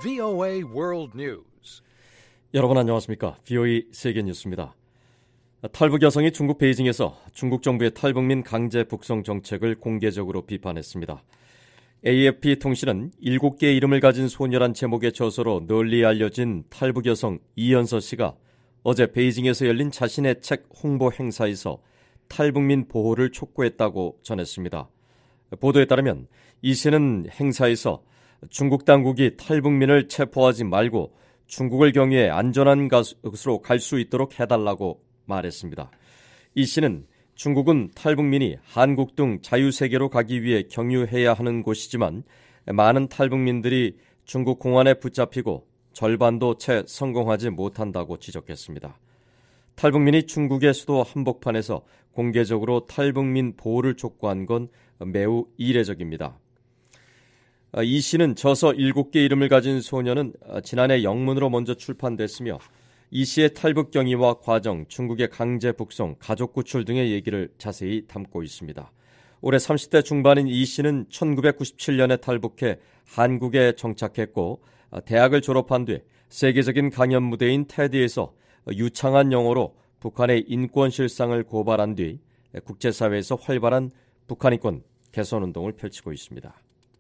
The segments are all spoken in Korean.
VOA World News. 여러분 안녕하십니까? VOA 세계 뉴스입니다. 탈북 여성이 중국 베이징에서 중국 정부의 탈북민 강제 북송 정책을 공개적으로 비판했습니다. AFP 통신은 7개의 이름을 가진 소녀란 제목의 저서로 널리 알려진 탈북 여성 이연서 씨가 어제 베이징에서 열린 자신의 책 홍보 행사에서 탈북민 보호를 촉구했다고 전했습니다. 보도에 따르면 이 씨는 행사에서 중국 당국이 탈북민을 체포하지 말고 중국을 경유해 안전한 곳으로 갈 수 있도록 해달라고 말했습니다. 이 씨는 중국은 탈북민이 한국 등 자유세계로 가기 위해 경유해야 하는 곳이지만 많은 탈북민들이 중국 공안에 붙잡히고 절반도 채 성공하지 못한다고 지적했습니다. 탈북민이 중국의 수도 한복판에서 공개적으로 탈북민 보호를 촉구한 건 매우 이례적입니다. 이 씨는 저서 7개 이름을 가진 소녀는 지난해 영문으로 먼저 출판됐으며 이 씨의 탈북 경위와 과정, 중국의 강제 북송, 가족 구출 등의 얘기를 자세히 담고 있습니다. 올해 30대 중반인 이 씨는 1997년에 탈북해 한국에 정착했고 대학을 졸업한 뒤 세계적인 강연 무대인 테드에서 유창한 영어로 북한의 인권 실상을 고발한 뒤 국제사회에서 활발한 북한 인권 개선운동을 펼치고 있습니다.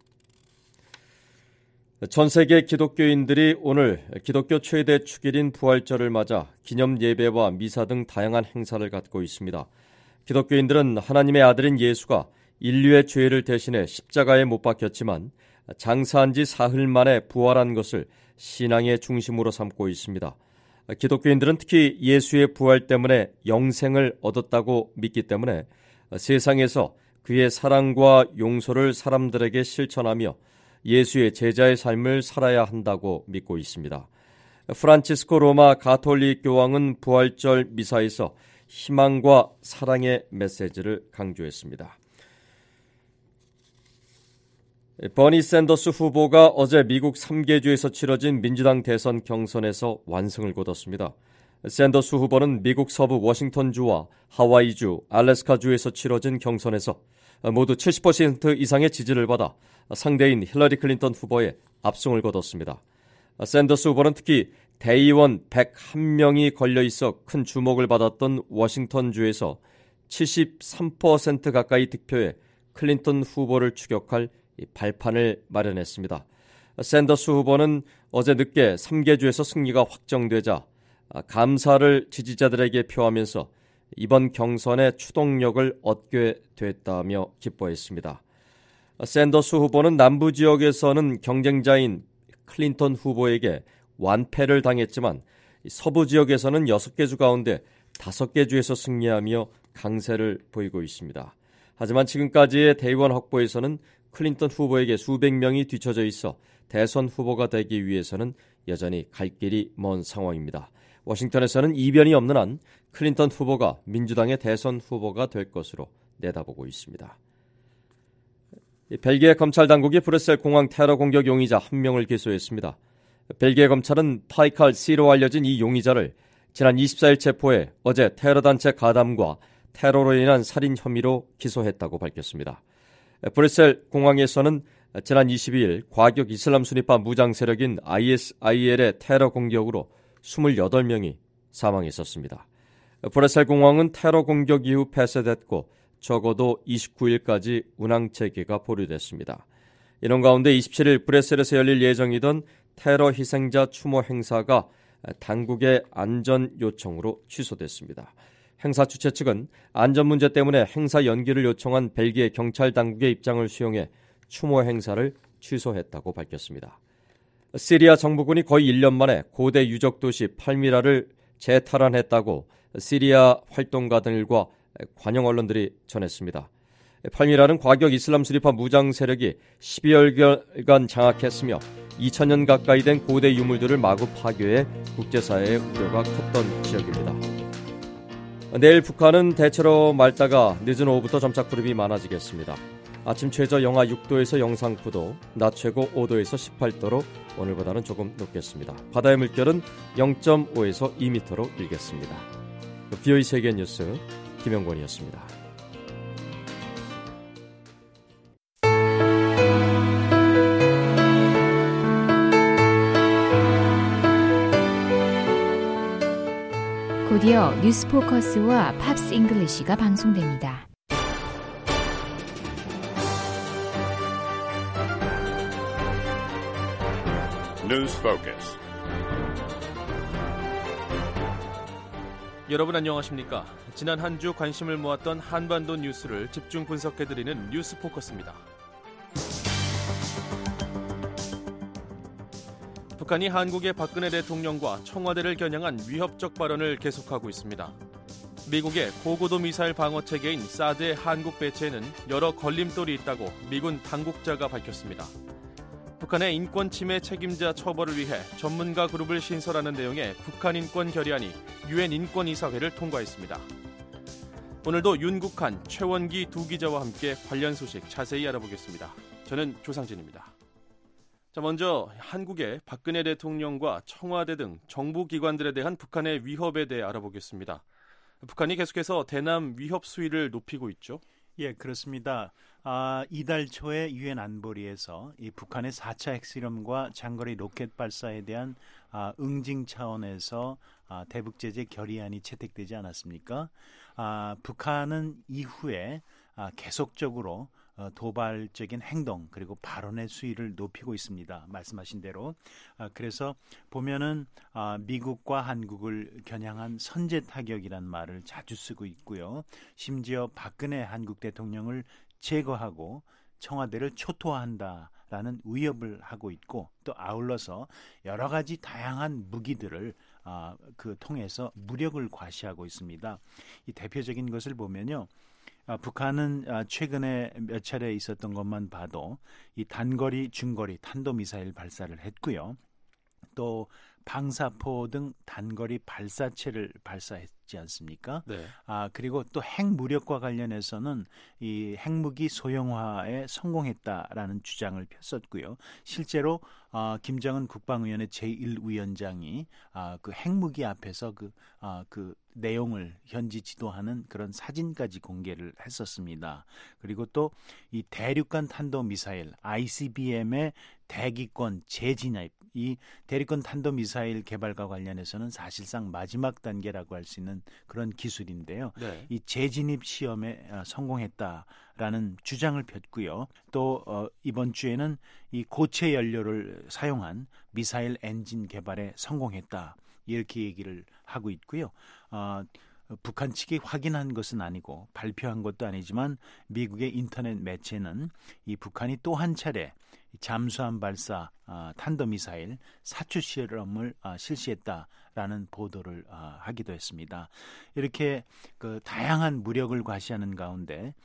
전 세계 기독교인들이 오늘 기독교 최대 축일인 부활절을 맞아 기념 예배와 미사 등 다양한 행사를 갖고 있습니다. 기독교인들은 하나님의 아들인 예수가 인류의 죄를 대신해 십자가에 못 박혔지만 장사한 지 사흘 만에 부활한 것을 신앙의 중심으로 삼고 있습니다. 기독교인들은 특히 예수의 부활 때문에 영생을 얻었다고 믿기 때문에 세상에서 그의 사랑과 용서를 사람들에게 실천하며 예수의 제자의 삶을 살아야 한다고 믿고 있습니다. 프란치스코 로마 가톨릭 교황은 부활절 미사에서 희망과 사랑의 메시지를 강조했습니다. 버니 샌더스 후보가 어제 미국 3개주에서 치러진 민주당 대선 경선에서 완승을 거뒀습니다. 샌더스 후보는 미국 서부 워싱턴주와 하와이주, 알래스카주에서 치러진 경선에서 모두 70% 이상의 지지를 받아 상대인 힐러리 클린턴 후보에 압승을 거뒀습니다. 샌더스 후보는 특히 대의원 101명이 걸려있어 큰 주목을 받았던 워싱턴주에서 73% 가까이 득표해 클린턴 후보를 추격할 발판을 마련했습니다. 샌더스 후보는 어제 늦게 3개주에서 승리가 확정되자 감사를 지지자들에게 표하면서 이번 경선에 추동력을 얻게 됐다며 기뻐했습니다. 샌더스 후보는 남부 지역에서는 경쟁자인 클린턴 후보에게 완패를 당했지만 서부 지역에서는 6개 주 가운데 5개 주에서 승리하며 강세를 보이고 있습니다. 하지만 지금까지의 대의원 확보에서는 클린턴 후보에게 수백 명이 뒤처져 있어 대선 후보가 되기 위해서는 여전히 갈 길이 먼 상황입니다. 워싱턴에서는 이변이 없는 한 클린턴 후보가 민주당의 대선 후보가 될 것으로 내다보고 있습니다. 벨기에 검찰 당국이 브뤼셀 공항 테러 공격 용의자 1명을 기소했습니다. 벨기에 검찰은 파이칼 C로 알려진 이 용의자를 지난 24일 체포해 어제 테러 단체 가담과 테러로 인한 살인 혐의로 기소했다고 밝혔습니다. 브뤼셀 공항에서는 지난 22일 과격 이슬람 순위파 무장 세력인 ISIL의 테러 공격으로 28명이 사망했었습니다. 브뤼셀 공항은 테러 공격 이후 폐쇄됐고 적어도 29일까지 운항 체계가 보류됐습니다. 이런 가운데 27일 브뤼셀에서 열릴 예정이던 테러 희생자 추모 행사가 당국의 안전 요청으로 취소됐습니다. 행사 주최 측은 안전 문제 때문에 행사 연기를 요청한 벨기에 경찰 당국의 입장을 수용해 추모 행사를 취소했다고 밝혔습니다. 시리아 정부군이 거의 1년 만에 고대 유적 도시 팔미라를 재탈환했다고 시리아 활동가들과 관영 언론들이 전했습니다. 팔미라는 과격 이슬람 수리파 무장 세력이 12여일간 장악했으며 2000년 가까이 된 고대 유물들을 마구 파괴해 국제사회의 우려가 컸던 지역입니다. 내일 북한은 대체로 맑다가 늦은 오후부터 점차 구름이 많아지겠습니다. 아침 최저 영하 6도에서 영상 9도, 낮 최고 5도에서 18도로 오늘보다는 조금 높겠습니다. 바다의 물결은 0.5에서 2m로 일겠습니다. VOA 세계 뉴스 김영권이었습니다. 라디오 뉴스포커스와 팝스 잉글리시가 방송됩니다. 뉴스 포커스. 여러분 안녕하십니까? 지난 한 주 관심을 모았던 한반도 뉴스를 집중 분석해드리는 뉴스 포커스입니다. 북한이 한국의 박근혜 대통령과 청와대를 겨냥한 위협적 발언을 계속하고 있습니다. 미국의 고고도 미사일 방어 체계인 사드의 한국 배치에는 여러 걸림돌이 있다고 미군 당국자가 밝혔습니다. 북한의 인권 침해 책임자 처벌을 위해 전문가 그룹을 신설하는 내용의 북한 인권 결의안이 유엔 인권이사회를 통과했습니다. 오늘도 윤국한, 최원기 두 기자와 함께 관련 소식 자세히 알아보겠습니다. 저는 조상진입니다. 자, 먼저 한국의 박근혜 대통령과 청와대 등 정부기관들에 대한 북한의 위협에 대해 알아보겠습니다. 북한이 계속해서 대남 위협 수위를 높이고 있죠? 예, 그렇습니다. 이달 초에 유엔 안보리에서 이 북한의 4차 핵실험과 장거리 로켓 발사에 대한 응징 차원에서 대북 제재 결의안이 채택되지 않았습니까? 북한은 이후에 계속적으로 도발적인 행동 그리고 발언의 수위를 높이고 있습니다. 말씀하신 대로. 그래서 보면은 미국과 한국을 겨냥한 선제 타격이란 말을 자주 쓰고 있고요. 심지어 박근혜 한국 대통령을 제거하고 청와대를 초토화한다라는 위협을 하고 있고, 또 아울러서 여러 가지 다양한 무기들을 통해서 무력을 과시하고 있습니다. 이 대표적인 것을 보면요. 북한은 최근에 몇 차례 있었던 것만 봐도 이 단거리, 중거리 탄도미사일 발사를 했고요. 또 방사포 등 단거리 발사체를 발사했지 않습니까? 네. 그리고 또 핵무력과 관련해서는 이 핵무기 소형화에 성공했다라는 주장을 폈었고요. 실제로 김정은 국방위원회 제1위원장이 그 핵무기 앞에서 그 내용을 현지 지도하는 그런 사진까지 공개를 했었습니다. 그리고 또 이 대륙간 탄도미사일 ICBM의 대기권 재진입, 이 대륙간 탄도미사일 개발과 관련해서는 사실상 마지막 단계라고 할 수 있는 그런 기술인데요. 네. 이 재진입 시험에 성공했다라는 주장을 폈고요. 또 이번 주에는 이 고체 연료를 사용한 미사일 엔진 개발에 성공했다, 이렇게 얘기를 하고 있고요. 북한 측이 확인한 것은 아니고 발표한 것도 아니지만 미국의 인터넷 매체는 이 북한이 또 한 차례 잠수함 발사 탄도미사일 사추 실험을 실시했다라는 보도를 하기도 했습니다. 이렇게 그 다양한 무력을 과시하는 가운데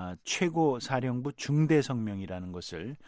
최고 사령부 중대 성명이라는 것을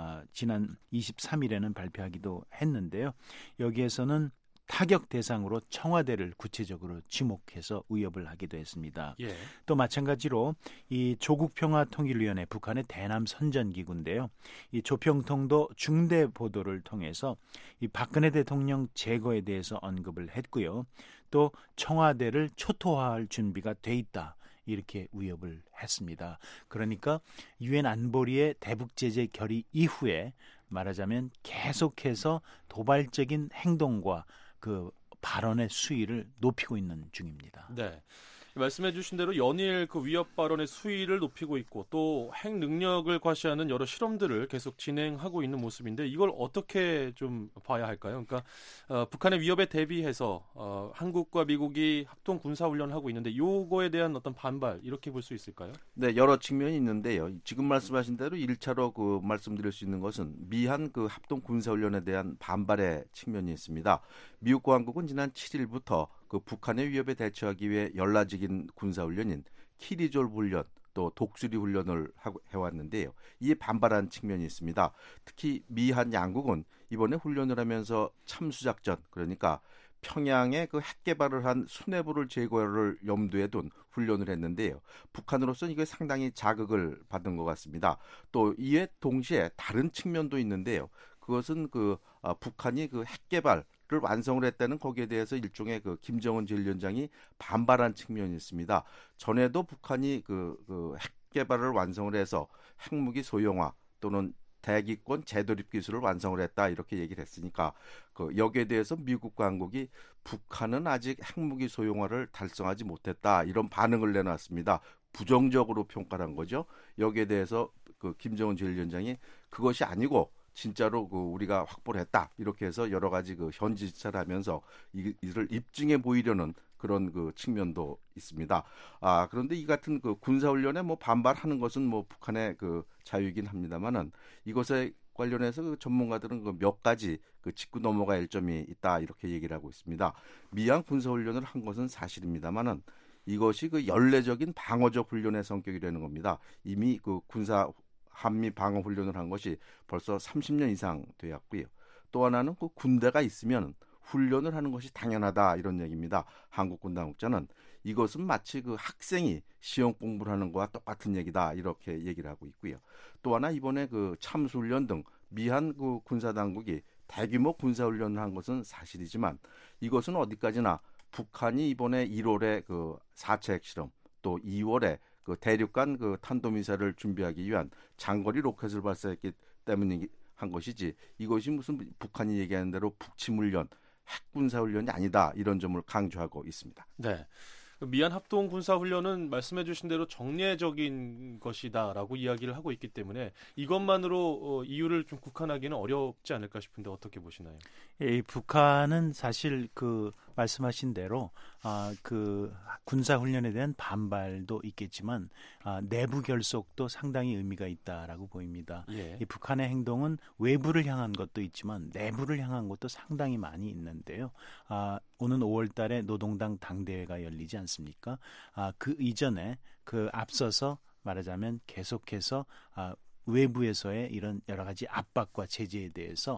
지난 23일에는 발표하기도 했는데요. 여기에서는 타격 대상으로 청와대를 구체적으로 지목해서 위협을 하기도 했습니다. 예. 또 마찬가지로 이 조국평화통일위원회, 북한의 대남 선전기구인데요. 이 조평통도 중대 보도를 통해서 이 박근혜 대통령 제거에 대해서 언급을 했고요. 또 청와대를 초토화할 준비가 돼 있다, 이렇게 위협을 했습니다. 그러니까 유엔 안보리의 대북 제재 결의 이후에 말하자면 계속해서 도발적인 행동과 그 발언의 수위를 높이고 있는 중입니다. 네. 말씀해 주신 대로 연일 그 위협 발언의 수위를 높이고 있고 또 핵 능력을 과시하는 여러 실험들을 계속 진행하고 있는 모습인데, 이걸 어떻게 좀 봐야 할까요? 그러니까 북한의 위협에 대비해서 한국과 미국이 합동 군사 훈련을 하고 있는데, 요거에 대한 어떤 반발, 이렇게 볼 수 있을까요? 네, 여러 측면이 있는데요. 지금 말씀하신 대로 1차로 그 말씀드릴 수 있는 것은 미한 그 합동 군사 훈련에 대한 반발의 측면이 있습니다. 미국과 한국은 지난 7일부터 그 북한의 위협에 대처하기 위해 연라직인 군사훈련인 키리졸 훈련, 또 독수리 훈련을 해왔는데요. 이에 반발한 측면이 있습니다. 특히 미한 양국은 이번에 훈련을 하면서 참수작전, 그러니까 평양에 그 핵 개발을 한 수뇌부를 제거를 염두에 둔 훈련을 했는데요. 북한으로서는 이게 상당히 자극을 받은 것 같습니다. 또 이에 동시에 다른 측면도 있는데요. 그것은 북한이 그 핵 개발을 완성을 했다는 거기에 대해서 일종의 그 김정은 제1위원장이 반발한 측면이 있습니다. 전에도 북한이 핵 개발을 완성을 해서 핵무기 소형화 또는 대기권 재도입 기술을 완성을 했다 이렇게 얘기를 했으니까 여기에 대해서 미국과 한국이 북한은 아직 핵무기 소형화를 달성하지 못했다 이런 반응을 내놨습니다. 부정적으로 평가를 한 거죠. 여기에 대해서 김정은 제1위원장이 그것이 아니고 진짜로 우리가 확보를 했다 이렇게 해서 여러 가지 현지 지차를 하면서 이를 입증해 보이려는 그런 측면도 있습니다. 그런데 이 같은 군사훈련에 반발하는 것은 북한의 자유이긴 합니다만은 이것에 관련해서 전문가들은 몇 가지 짚고 넘어가야 할 점이 있다 이렇게 얘기를 하고 있습니다. 미한 군사훈련을 한 것은 사실입니다만은 이것이 연례적인 방어적 훈련의 성격이라는 겁니다. 이미 한미 방어 훈련을 한 것이 벌써 30년 이상 되었고요. 또 하나는 군대가 있으면 훈련을 하는 것이 당연하다 이런 얘기입니다. 한국군 당국자는 이것은 마치 학생이 시험 공부를 하는 것과 똑같은 얘기다 이렇게 얘기를 하고 있고요. 또 하나 이번에 참수훈련 등 미한 군사 당국이 대규모 군사훈련을 한 것은 사실이지만 이것은 어디까지나 북한이 이번에 1월에 4차 핵실험 또 2월에 대륙간 탄도미사일을 준비하기 위한 장거리 로켓을 발사했기 때문에 한 것이지 이것이 무슨 북한이 얘기하는 대로 북침훈련, 핵군사훈련이 아니다 이런 점을 강조하고 있습니다. 네. 미한 합동 군사훈련은 말씀해 주신 대로 정례적인 것이다라고 이야기를 하고 있기 때문에 이것만으로 이유를 좀 국한하기는 어렵지 않을까 싶은데 어떻게 보시나요? 예, 북한은 사실 말씀하신 대로 군사훈련에 대한 반발도 있겠지만 내부 결속도 상당히 의미가 있다라고 보입니다. 예. 이 북한의 행동은 외부를 향한 것도 있지만 내부를 향한 것도 상당히 많이 있는데요. 오는 5월 달에 노동당 당대회가 열리지 않습니까? 그 이전에 앞서서 말하자면 계속해서 외부에서의 이런 여러 가지 압박과 제재에 대해서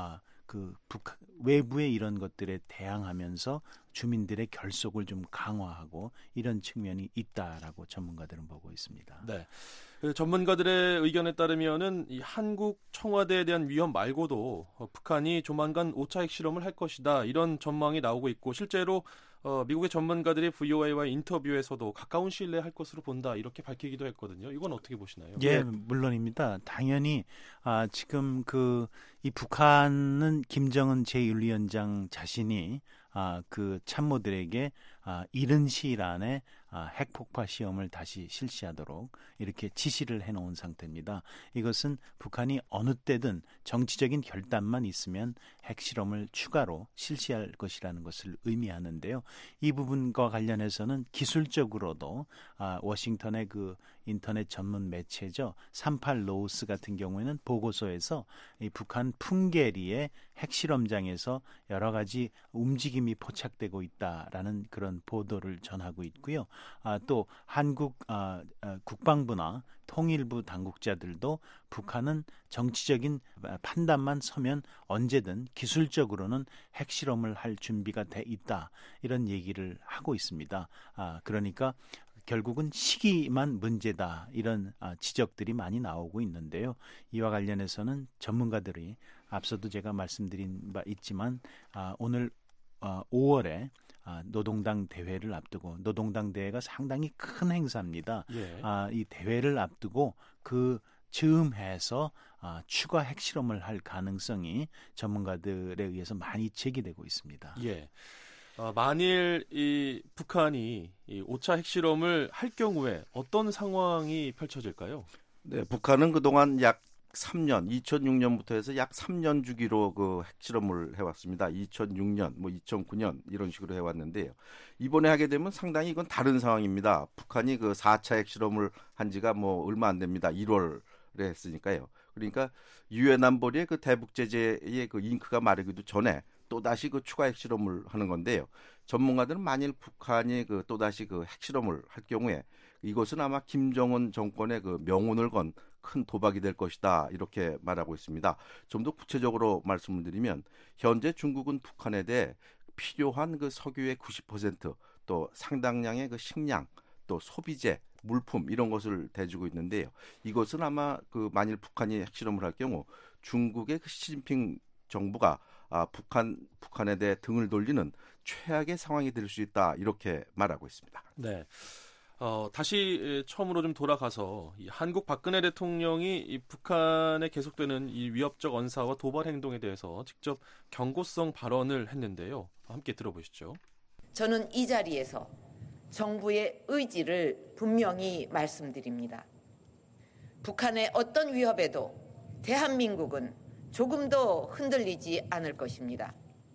외부의 이런 것들에 대항하면서 주민들의 결속을 좀 강화하고 이런 측면이 있다라고 전문가들은 보고 있습니다. 네. 전문가들의 의견에 따르면은 이 한국 청와대에 대한 위험 말고도 북한이 조만간 5차 핵실험을 할 것이다 이런 전망이 나오고 있고 실제로 미국의 전문가들이 VOA와의 인터뷰에서도 가까운 시일 내에 할 것으로 본다 이렇게 밝히기도 했거든요. 이건 어떻게 보시나요? 예, 물론입니다. 당연히 지금 이 북한은 김정은 제1위원장 자신이 참모들에게 이른 시일 안에 핵폭파 시험을 다시 실시하도록 이렇게 지시를 해놓은 상태입니다. 이것은 북한이 어느 때든 정치적인 결단만 있으면 핵실험을 추가로 실시할 것이라는 것을 의미하는데요. 이 부분과 관련해서는 기술적으로도 워싱턴의 인터넷 전문 매체죠. 38로우스 같은 경우에는 보고서에서 이 북한 풍계리의 핵실험장에서 여러 가지 움직임이 포착되고 있다라는 그런 보도를 전하고 있고요. 또 한국 국방부나 통일부 당국자들도 북한은 정치적인 판단만 서면 언제든 기술적으로는 핵실험을 할 준비가 돼 있다. 이런 얘기를 하고 있습니다. 그러니까 결국은 시기만 문제다. 이런 지적들이 많이 나오고 있는데요. 이와 관련해서는 전문가들이 앞서도 제가 말씀드린 바 있지만 오늘 5월에 노동당 대회를 앞두고 노동당 대회가 상당히 큰 행사입니다. 예. 이 대회를 앞두고 즈음해서 추가 핵실험을 할 가능성이 전문가들에 의해서 많이 제기되고 있습니다. 예. 만일 이 북한이 이 5차 핵실험을 할 경우에 어떤 상황이 펼쳐질까요? 네, 북한은 그동안 약 3년, 2006년부터 해서 약 3년 주기로 핵실험을 해왔습니다. 2006년, 2009년 이런 식으로 해왔는데요. 이번에 하게 되면 상당히 이건 다른 상황입니다. 북한이 4차 핵실험을 한 지가 얼마 안 됩니다. 1월에 했으니까요. 그러니까 유엔 안보리의 대북 제재의 잉크가 마르기도 전에 또다시 추가 핵실험을 하는 건데요. 전문가들은 만일 북한이 또다시 핵실험을 할 경우에 이것은 아마 김정은 정권의 명운을 건 큰 도박이 될 것이다 이렇게 말하고 있습니다. 좀 더 구체적으로 말씀을 드리면 현재 중국은 북한에 대해 필요한 석유의 90% 또 상당량의 식량 또 소비재 물품 이런 것을 대주고 있는데요. 이것은 아마 만일 북한이 핵실험을 할 경우 중국의 시진핑 정부가 북한에 대해 등을 돌리는 최악의 상황이 될 수 있다 이렇게 말하고 있습니다. 네. 다시 처음으로 좀 돌아가서 이 한국 박근혜 대통령이 이 북한에 계속되는 이 위협적 언사와 도발 행동에 대해서 직접 경고성 발언을 했는데요. 함께 들어보시죠. 저는 이 자리에서 정부의 의지를 분명히 말씀드립니다. 북한의 어떤 위협에도 대한민국은 조금도 흔들리지 않을 것입니다.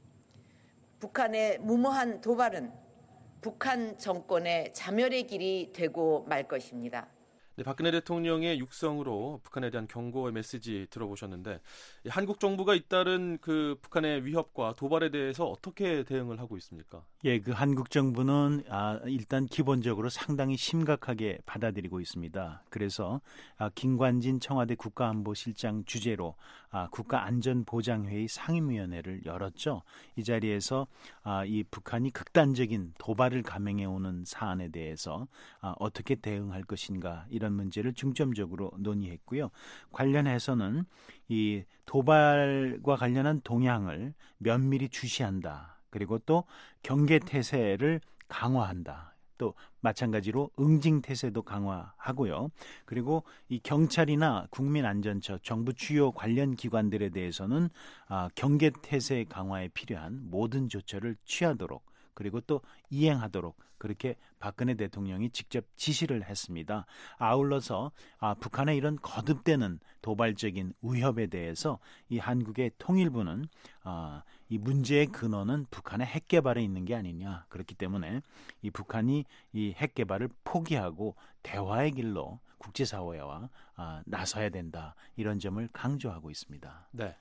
북한의 무모한 도발은 북한 정권의 자멸의 길이 되고 말 것입니다. 네, 박근혜 대통령의 육성으로 북한에 대한 경고의 메시지 들어보셨는데 한국 정부가 잇따른 그 북한의 위협과 도발에 대해서 어떻게 대응을 하고 있습니까? 예, 그 한국 정부는 일단 기본적으로 상당히 심각하게 받아들이고 있습니다. 그래서 김관진 청와대 국가안보실장 주재로 국가안전보장회의 상임위원회를 열었죠. 이 자리에서 이 북한이 극단적인 도발을 감행해오는 사안에 대해서 어떻게 대응할 것인가 이런 문제를 중점적으로 논의했고요. 관련해서는 이 도발과 관련한 동향을 면밀히 주시한다. 그리고 또 경계태세를 강화한다. 또 마찬가지로 응징태세도 강화하고요. 그리고 이 경찰이나 국민안전처, 정부 주요 관련 기관들에 대해서는 경계태세 강화에 필요한 모든 조처를 취하도록 그리고 또 이행하도록 그렇게 박근혜 대통령이 직접 지시를 했습니다. 아울러서 북한의 이런 거듭되는 도발적인 위협에 대해서 이 한국의 통일부는 이 문제의 근원은 북한의 핵 개발에 있는 게 아니냐. 그렇기 때문에 이 북한이 이 핵 개발을 포기하고 대화의 길로 국제사회와 나서야 된다. 이런 점을 강조하고 있습니다. 네.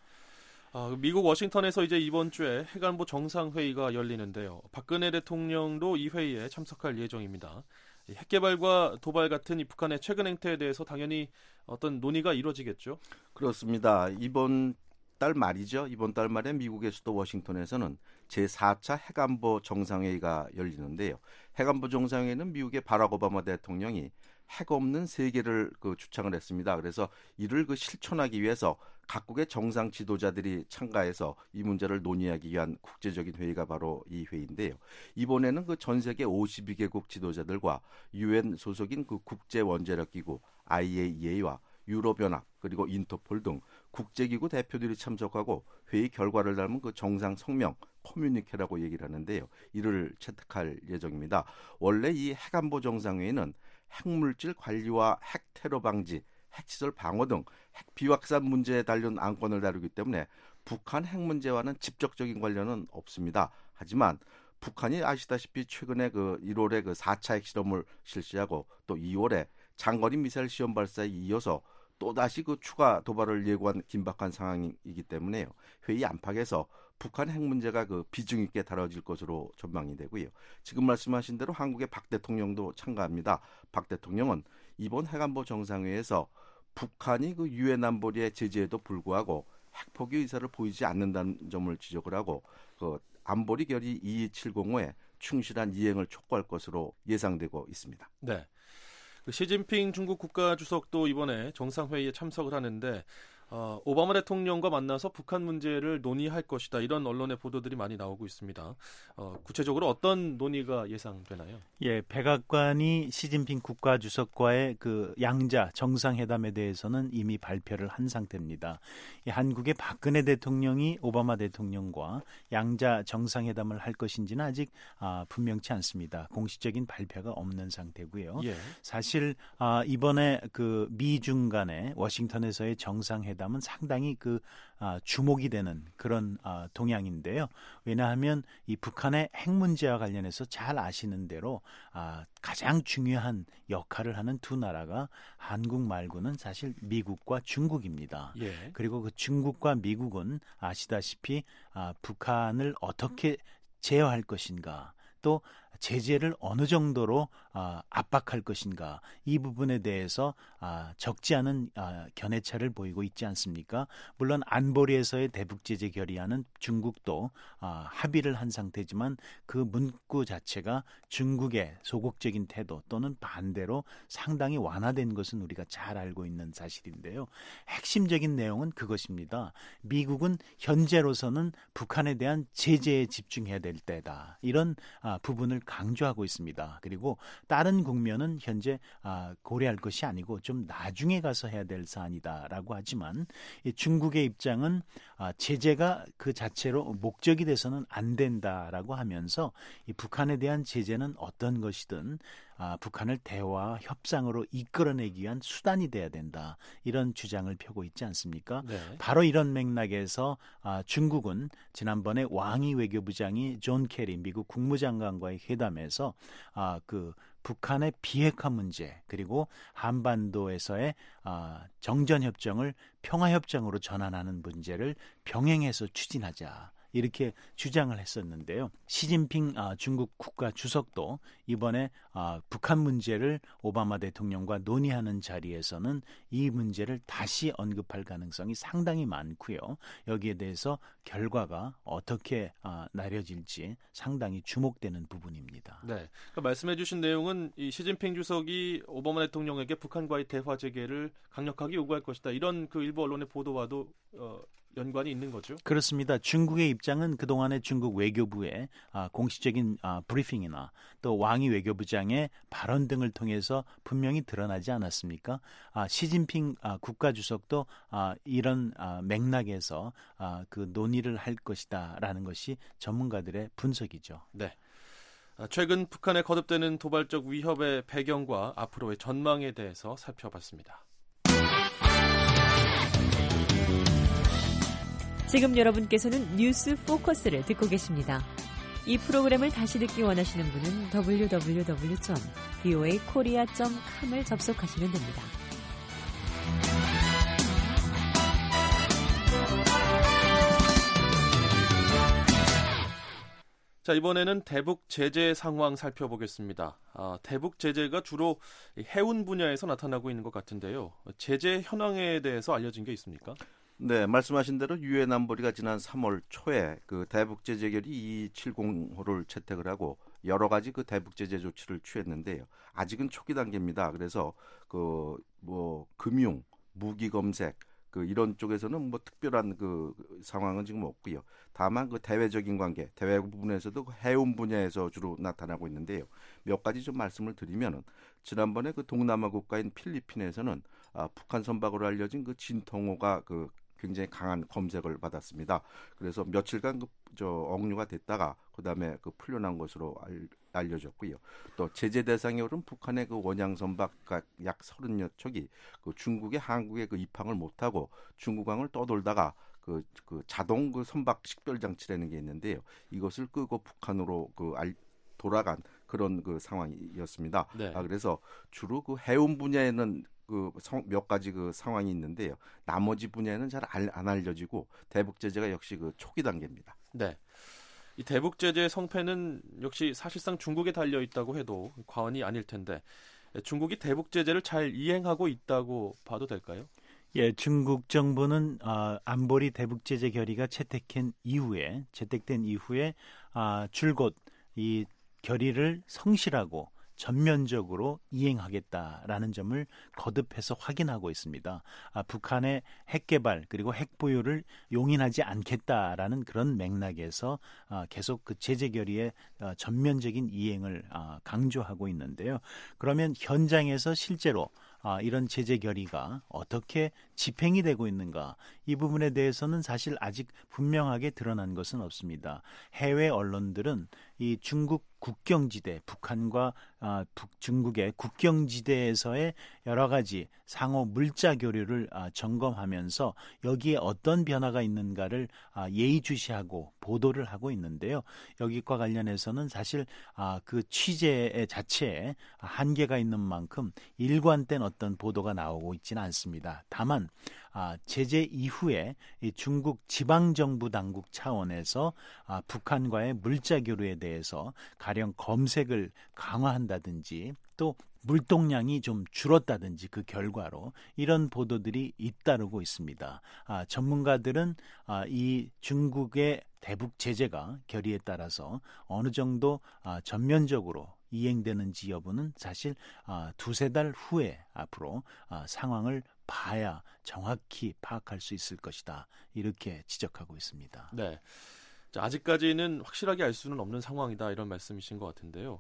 미국 워싱턴에서 이제 이번 주에 핵안보 정상회의가 열리는데요. 박근혜 대통령도 이 회의에 참석할 예정입니다. 핵 개발과 도발 같은 이 북한의 최근 행태에 대해서 당연히 어떤 논의가 이루어지겠죠? 그렇습니다. 이번 달 말이죠. 이번 달 말에 미국의 수도 워싱턴에서는 제4차 핵안보 정상회의가 열리는데요. 핵안보 정상회의는 미국의 바락 오바마 대통령이 핵 없는 세계를 주창을 했습니다. 그래서 이를 실천하기 위해서 각국의 정상 지도자들이 참가해서 이 문제를 논의하기 위한 국제적인 회의가 바로 이 회의인데요. 이번에는 전 세계 52개국 지도자들과 UN 소속인 국제원자력기구 IAEA와 유럽연합 그리고 인터폴 등 국제기구 대표들이 참석하고 회의 결과를 담은 정상 성명 커뮤니케라고 얘기를 하는데요. 이를 채택할 예정입니다. 원래 이 핵안보 정상회의는 핵물질 관리와 핵 테러 방지, 핵시설 방어 등 핵 비확산 문제에 달린 안건을 다루기 때문에 북한 핵 문제와는 직접적인 관련은 없습니다. 하지만 북한이 아시다시피 최근에 1월에 4차 핵실험을 실시하고 또 2월에 장거리 미사일 시험 발사에 이어서 또다시 추가 도발을 예고한 긴박한 상황이기 때문에요. 회의 안팎에서 북한 핵 문제가 비중 있게 다뤄질 것으로 전망이 되고요. 지금 말씀하신 대로 한국의 박 대통령도 참가합니다. 박 대통령은 이번 핵안보 정상회의에서 북한이 유엔 안보리의 제재에도 불구하고 핵 포기 의사를 보이지 않는다는 점을 지적을 하고 안보리 결의 22705에 충실한 이행을 촉구할 것으로 예상되고 있습니다. 네. 시진핑 중국 국가주석도 이번에 정상회의에 참석을 하는데 오바마 대통령과 만나서 북한 문제를 논의할 것이다. 이런 언론의 보도들이 많이 나오고 있습니다. 구체적으로 어떤 논의가 예상되나요? 예, 백악관이 시진핑 국가주석과의 양자 정상회담에 대해서는 이미 발표를 한 상태입니다. 한국의 박근혜 대통령이 오바마 대통령과 양자 정상회담을 할 것인지는 아직 분명치 않습니다. 공식적인 발표가 없는 상태고요. 예. 사실 이번에 미중 간의 워싱턴에서의 정상회담 은 상당히 주목이 되는 그런 동향인데요. 왜냐하면 이 북한의 핵 문제와 관련해서 잘 아시는 대로 가장 중요한 역할을 하는 두 나라가 한국 말고는 사실 미국과 중국입니다. 예. 그리고 중국과 미국은 아시다시피 북한을 어떻게 제어할 것인가 또 제재를 어느 정도로 압박할 것인가 이 부분에 대해서 적지 않은 견해차를 보이고 있지 않습니까? 물론 안보리에서의 대북 제재 결의안은 중국도 합의를 한 상태지만 그 문구 자체가 중국의 소극적인 태도 또는 반대로 상당히 완화된 것은 우리가 잘 알고 있는 사실인데요. 핵심적인 내용은 그것입니다. 미국은 현재로서는 북한에 대한 제재에 집중해야 될 때다. 이런 부분을 강조하고 있습니다. 그리고 다른 국면은 현재 고려할 것이 아니고 좀 나중에 가서 해야 될 사안이다라고 하지만 이 중국의 입장은 제재가 그 자체로 목적이 돼서는 안 된다라고 하면서 이 북한에 대한 제재는 어떤 것이든 북한을 대화, 협상으로 이끌어내기 위한 수단이 돼야 된다. 이런 주장을 펴고 있지 않습니까? 네. 바로 이런 맥락에서 중국은 지난번에 왕이 외교부장이 존 케리 미국 국무장관과의 회담에서 그 북한의 비핵화 문제 그리고 한반도에서의 정전협정을 평화협정으로 전환하는 문제를 병행해서 추진하자. 이렇게 주장을 했었는데요. 시진핑 중국 국가 주석도 이번에 북한 문제를 오바마 대통령과 논의하는 자리에서는 이 문제를 다시 언급할 가능성이 상당히 많고요. 여기에 대해서 결과가 어떻게 나려질지 상당히 주목되는 부분입니다. 네, 그러니까 말씀해 주신 내용은 이 시진핑 주석이 오바마 대통령에게 북한과의 대화 재개를 강력하게 요구할 것이다. 이런 그 일부 언론의 보도와도 연관이 있는 거죠? 그렇습니다. 중국의 입장은 그동안의 중국 외교부의 공식적인 브리핑이나 또 왕이 외교부장의 발언 등을 통해서 분명히 드러나지 않았습니까? 시진핑 국가주석도 이런 맥락에서 그 논의를 할 것이다라는 것이 전문가들의 분석이죠. 네. 최근 북한에 거듭되는 도발적 위협의 배경과 앞으로의 전망에 대해서 살펴봤습니다. 지금 여러분께서는 뉴스 포커스를 듣고 계십니다. 이 프로그램을 다시 듣기 원하시는 분은 www.voakorea.com을 접속하시면 됩니다. 자, 이번에는 대북 제재 상황 살펴보겠습니다. 대북 제재가 주로 해운 분야에서 나타나고 있는 것 같은데요. 제재 현황에 대해서 알려진 게 있습니까? 네, 말씀하신 대로 유엔 안보리가 지난 3월 초에 그 대북 제재 결의 2270호를 채택을 하고 여러 가지 그 대북 제재 조치를 취했는데요. 아직은 초기 단계입니다. 그래서 그 뭐 금융, 무기 검색 이런 쪽에서는 뭐 특별한 그 상황은 지금 없고요. 다만 그 대외적인 관계, 대외 부분에서도 해운 분야에서 주로 나타나고 있는데요. 몇 가지 좀 말씀을 드리면은 지난번에 그 동남아 국가인 필리핀에서는 북한 선박으로 알려진 그 진통호가 굉장히 강한 검색을 받았습니다. 그래서 며칠간 억류가 됐다가 그다음에 풀려난 것으로 알려졌고요. 또 제재 대상에 오른 북한의 그 원양 선박 약 30여 척이 중국의 항구에 입항을 못하고 중국항을 떠돌다가 자동 선박 식별 장치라는 게 있는데요. 이것을 끄고 북한으로 돌아간 그런 상황이었습니다. 네. 그래서 주로 해운 분야에는 몇 가지 상황이 있는데요. 나머지 분야에는 잘 안 알려지고 대북 제재가 역시 초기 단계입니다. 네. 이 대북 제재의 성패는 역시 사실상 중국에 달려 있다고 해도 과언이 아닐 텐데 중국이 대북 제재를 잘 이행하고 있다고 봐도 될까요? 예, 중국 정부는 안보리 대북 제재 결의가 채택된 이후에 줄곧 이 결의를 성실하고 전면적으로 이행하겠다라는 점을 거듭해서 확인하고 있습니다. 북한의 핵 개발 그리고 핵 보유를 용인하지 않겠다라는 그런 맥락에서 계속 그 제재 결의의 전면적인 이행을 강조하고 있는데요. 그러면 현장에서 실제로 이런 제재 결의가 어떻게 집행이 되고 있는가, 이 부분에 대해서는 사실 아직 분명하게 드러난 것은 없습니다. 해외 언론들은 이 중국 국경지대, 북한과 중국의 국경지대에서의 여러 가지 상호 물자 교류를 점검하면서 여기에 어떤 변화가 있는가를 예의주시하고 보도를 하고 있는데요. 여기과 관련해서는 사실 그 취재 자체에 한계가 있는 만큼 일관된 어떤 보도가 나오고 있지는 않습니다. 다만 제재 이후에 이 중국 지방정부 당국 차원에서 북한과의 물자 교류에 대해서 가령 검색을 강화한다든지 또 물동량이 좀 줄었다든지 그 결과로 이런 보도들이 잇따르고 있습니다. 전문가들은 이 중국의 대북 제재가 결의에 따라서 어느 정도 전면적으로 이행되는지 여부는 사실 두세 달 후에 앞으로 상황을 봐야 정확히 파악할 수 있을 것이다. 이렇게 지적하고 있습니다. 네. 자, 아직까지는 확실하게 알 수는 없는 상황이다 이런 말씀이신 것 같은데요.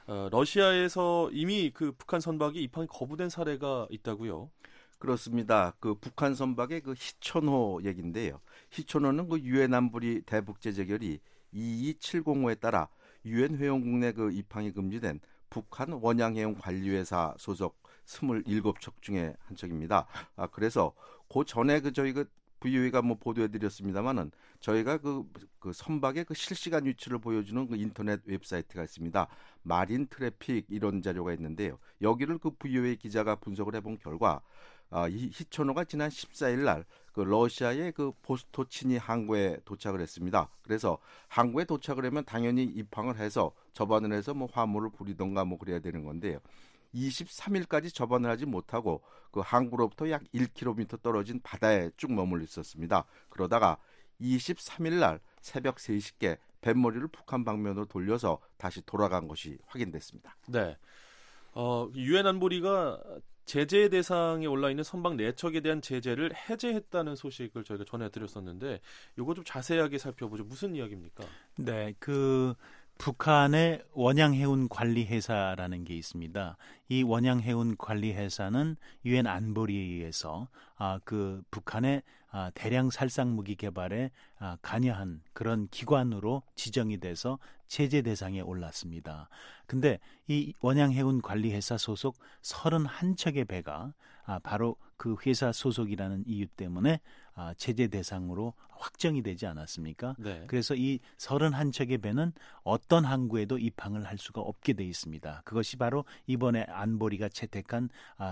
러시아에서 이미 그 북한 선박이 입항이 거부된 사례가 있다고요? 그렇습니다. 그 북한 선박의 그 희천호 얘기인데요. 희천호는 그 유엔 안보리 대북 제재 결의 22705에 따라 유엔 회원국 내 그 입항이 금지된 북한 원양해운 관리회사 소속 27척 중에 한 척입니다. 그래서 그 전에 저희 VOA가 보도해드렸습니다만은 저희가 그 선박의 그 실시간 위치를 보여주는 그 인터넷 웹사이트가 있습니다. 마린 트래픽 이런 자료가 있는데요. 여기를 그 VOA 기자가 분석을 해본 결과 이 희천호가 지난 14일 날 그 러시아의 그 보스토치니 항구에 도착을 했습니다. 그래서 항구에 도착을 하면 당연히 입항을 해서 접안을 해서 화물을 부리던가 그래야 되는 건데요. 23일까지 접안을 하지 못하고 그 항구로부터 약 1km 떨어진 바다에 쭉 머물러 있었습니다. 그러다가 23일 날 새벽 3시께 뱃머리를 북한 방면으로 돌려서 다시 돌아간 것이 확인됐습니다. 네. 유엔 안보리가 제재 대상에 올라있는 선박 4척에 대한 제재를 해제했다는 소식을 저희가 전해드렸었는데 이거 좀 자세하게 살펴보죠. 무슨 이야기입니까? 네, 그 북한의 원양해운관리회사라는 게 있습니다. 이 원양해운관리회사는 유엔 안보리에 의해서 그 북한의 대량 살상 무기 개발에 관여한 그런 기관으로 지정이 돼서 제재 대상에 올랐습니다. 근데 이 원양해운관리회사 소속 31척의 배가 바로 그 회사 소속이라는 이유 때문에 제재 대상으로 확정이 되지 않았습니까? 네. 그래서 이 31척의 배는 어떤 항구에도 입항을 할 수가 없게 돼 있습니다. 그것이 바로 이번에 안보리가 채택한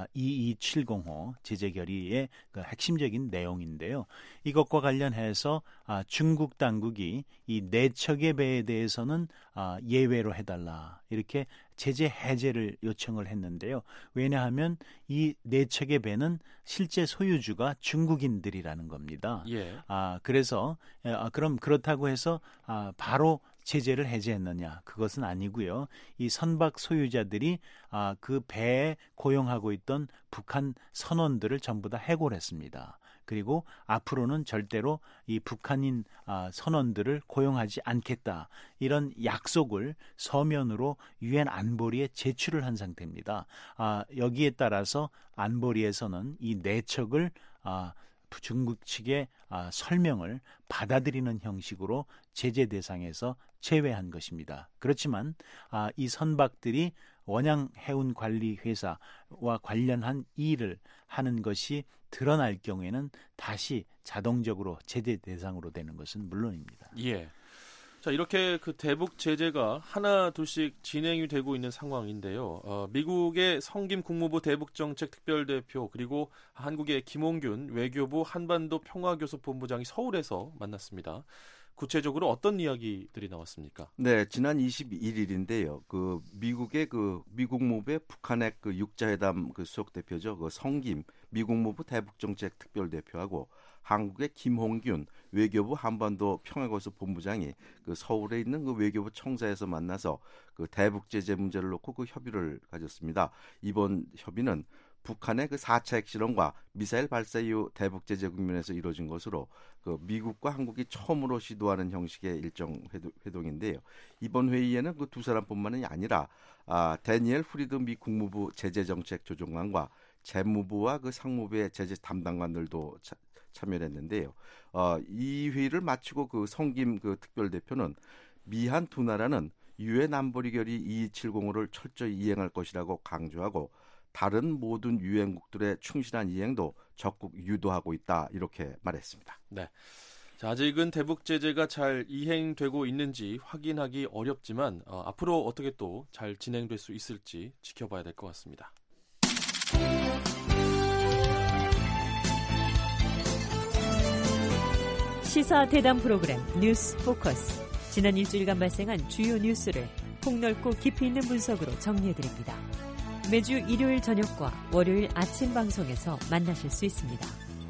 22705 제재 결의의 그 핵심적인 내용인데요. 이것과 관련해서 중국 당국이 이 4척의 배에 대해서는 예외로 해달라 이렇게 제재 해제를 요청을 했는데요. 왜냐하면 이 4척의 배는 실제 소유주가 중국인들이라는 겁니다. 예. 그래서 그럼 그렇다고 해서 바로 제재를 해제했느냐? 그것은 아니고요. 이 선박 소유자들이 그 배에 고용하고 있던 북한 선원들을 전부 다 해고를 했습니다. 그리고 앞으로는 절대로 이 북한인 선원들을 고용하지 않겠다. 이런 약속을 서면으로 유엔 안보리에 제출을 한 상태입니다. 여기에 따라서 안보리에서는 이 4척을 중국 측의 설명을 받아들이는 형식으로 제재 대상에서 제외한 것입니다. 그렇지만 이 선박들이 원양해운관리회사와 관련한 일을 하는 것이 드러날 경우에는 다시 자동적으로 제재 대상으로 되는 것은 물론입니다. 예. 자, 이렇게 그 대북 제재가 하나 둘씩 진행이 되고 있는 상황인데요. 미국의 성김 국무부 대북정책 특별대표 그리고 한국의 김홍균 외교부 한반도 평화교섭본부장이 서울에서 만났습니다. 구체적으로 어떤 이야기들이 나왔습니까? 네, 지난 21일인데요. 그 미국의 미국무부의 북한의 그 육자회담 그 수석 대표죠. 그 성김 미국무부 대북정책 특별대표하고 한국의 김홍균 외교부 한반도 평화교섭 본부장이 그 서울에 있는 그 외교부 청사에서 만나서 그 대북 제재 문제를 놓고 그 협의를 가졌습니다. 이번 협의는 북한의 그 4차 핵실험과 미사일 발사 이후 대북 제재 국면에서 이루어진 것으로 그 미국과 한국이 처음으로 시도하는 형식의 일정 회동인데요. 이번 회의에는 그 두 사람뿐만이 아니라 데니엘 프리드 미 국무부 제재정책 조정관과 재무부와 그 상무부의 제재 담당관들도 참여를 했는데요. 이 회의를 마치고 그 성김 그 특별대표는 미한 두 나라는 유엔 안보리 결의 2270을 철저히 이행할 것이라고 강조하고 다른 모든 유엔국들의 충실한 이행도 적극 유도하고 있다 이렇게 말했습니다. 네. 자, 아직은 대북 제재가 잘 이행되고 있는지 확인하기 어렵지만 앞으로 어떻게 또 잘 진행될 수 있을지 지켜봐야 될 것 같습니다. 시사 대담 프로그램 뉴스 포커스. 지난 일주일간 발생한 주요 뉴스를 폭넓고 깊이 있는 분석으로 정리해드립니다. 매주 일요일 저녁과 월요일 아침 방송에서 만나실 수 있습니다.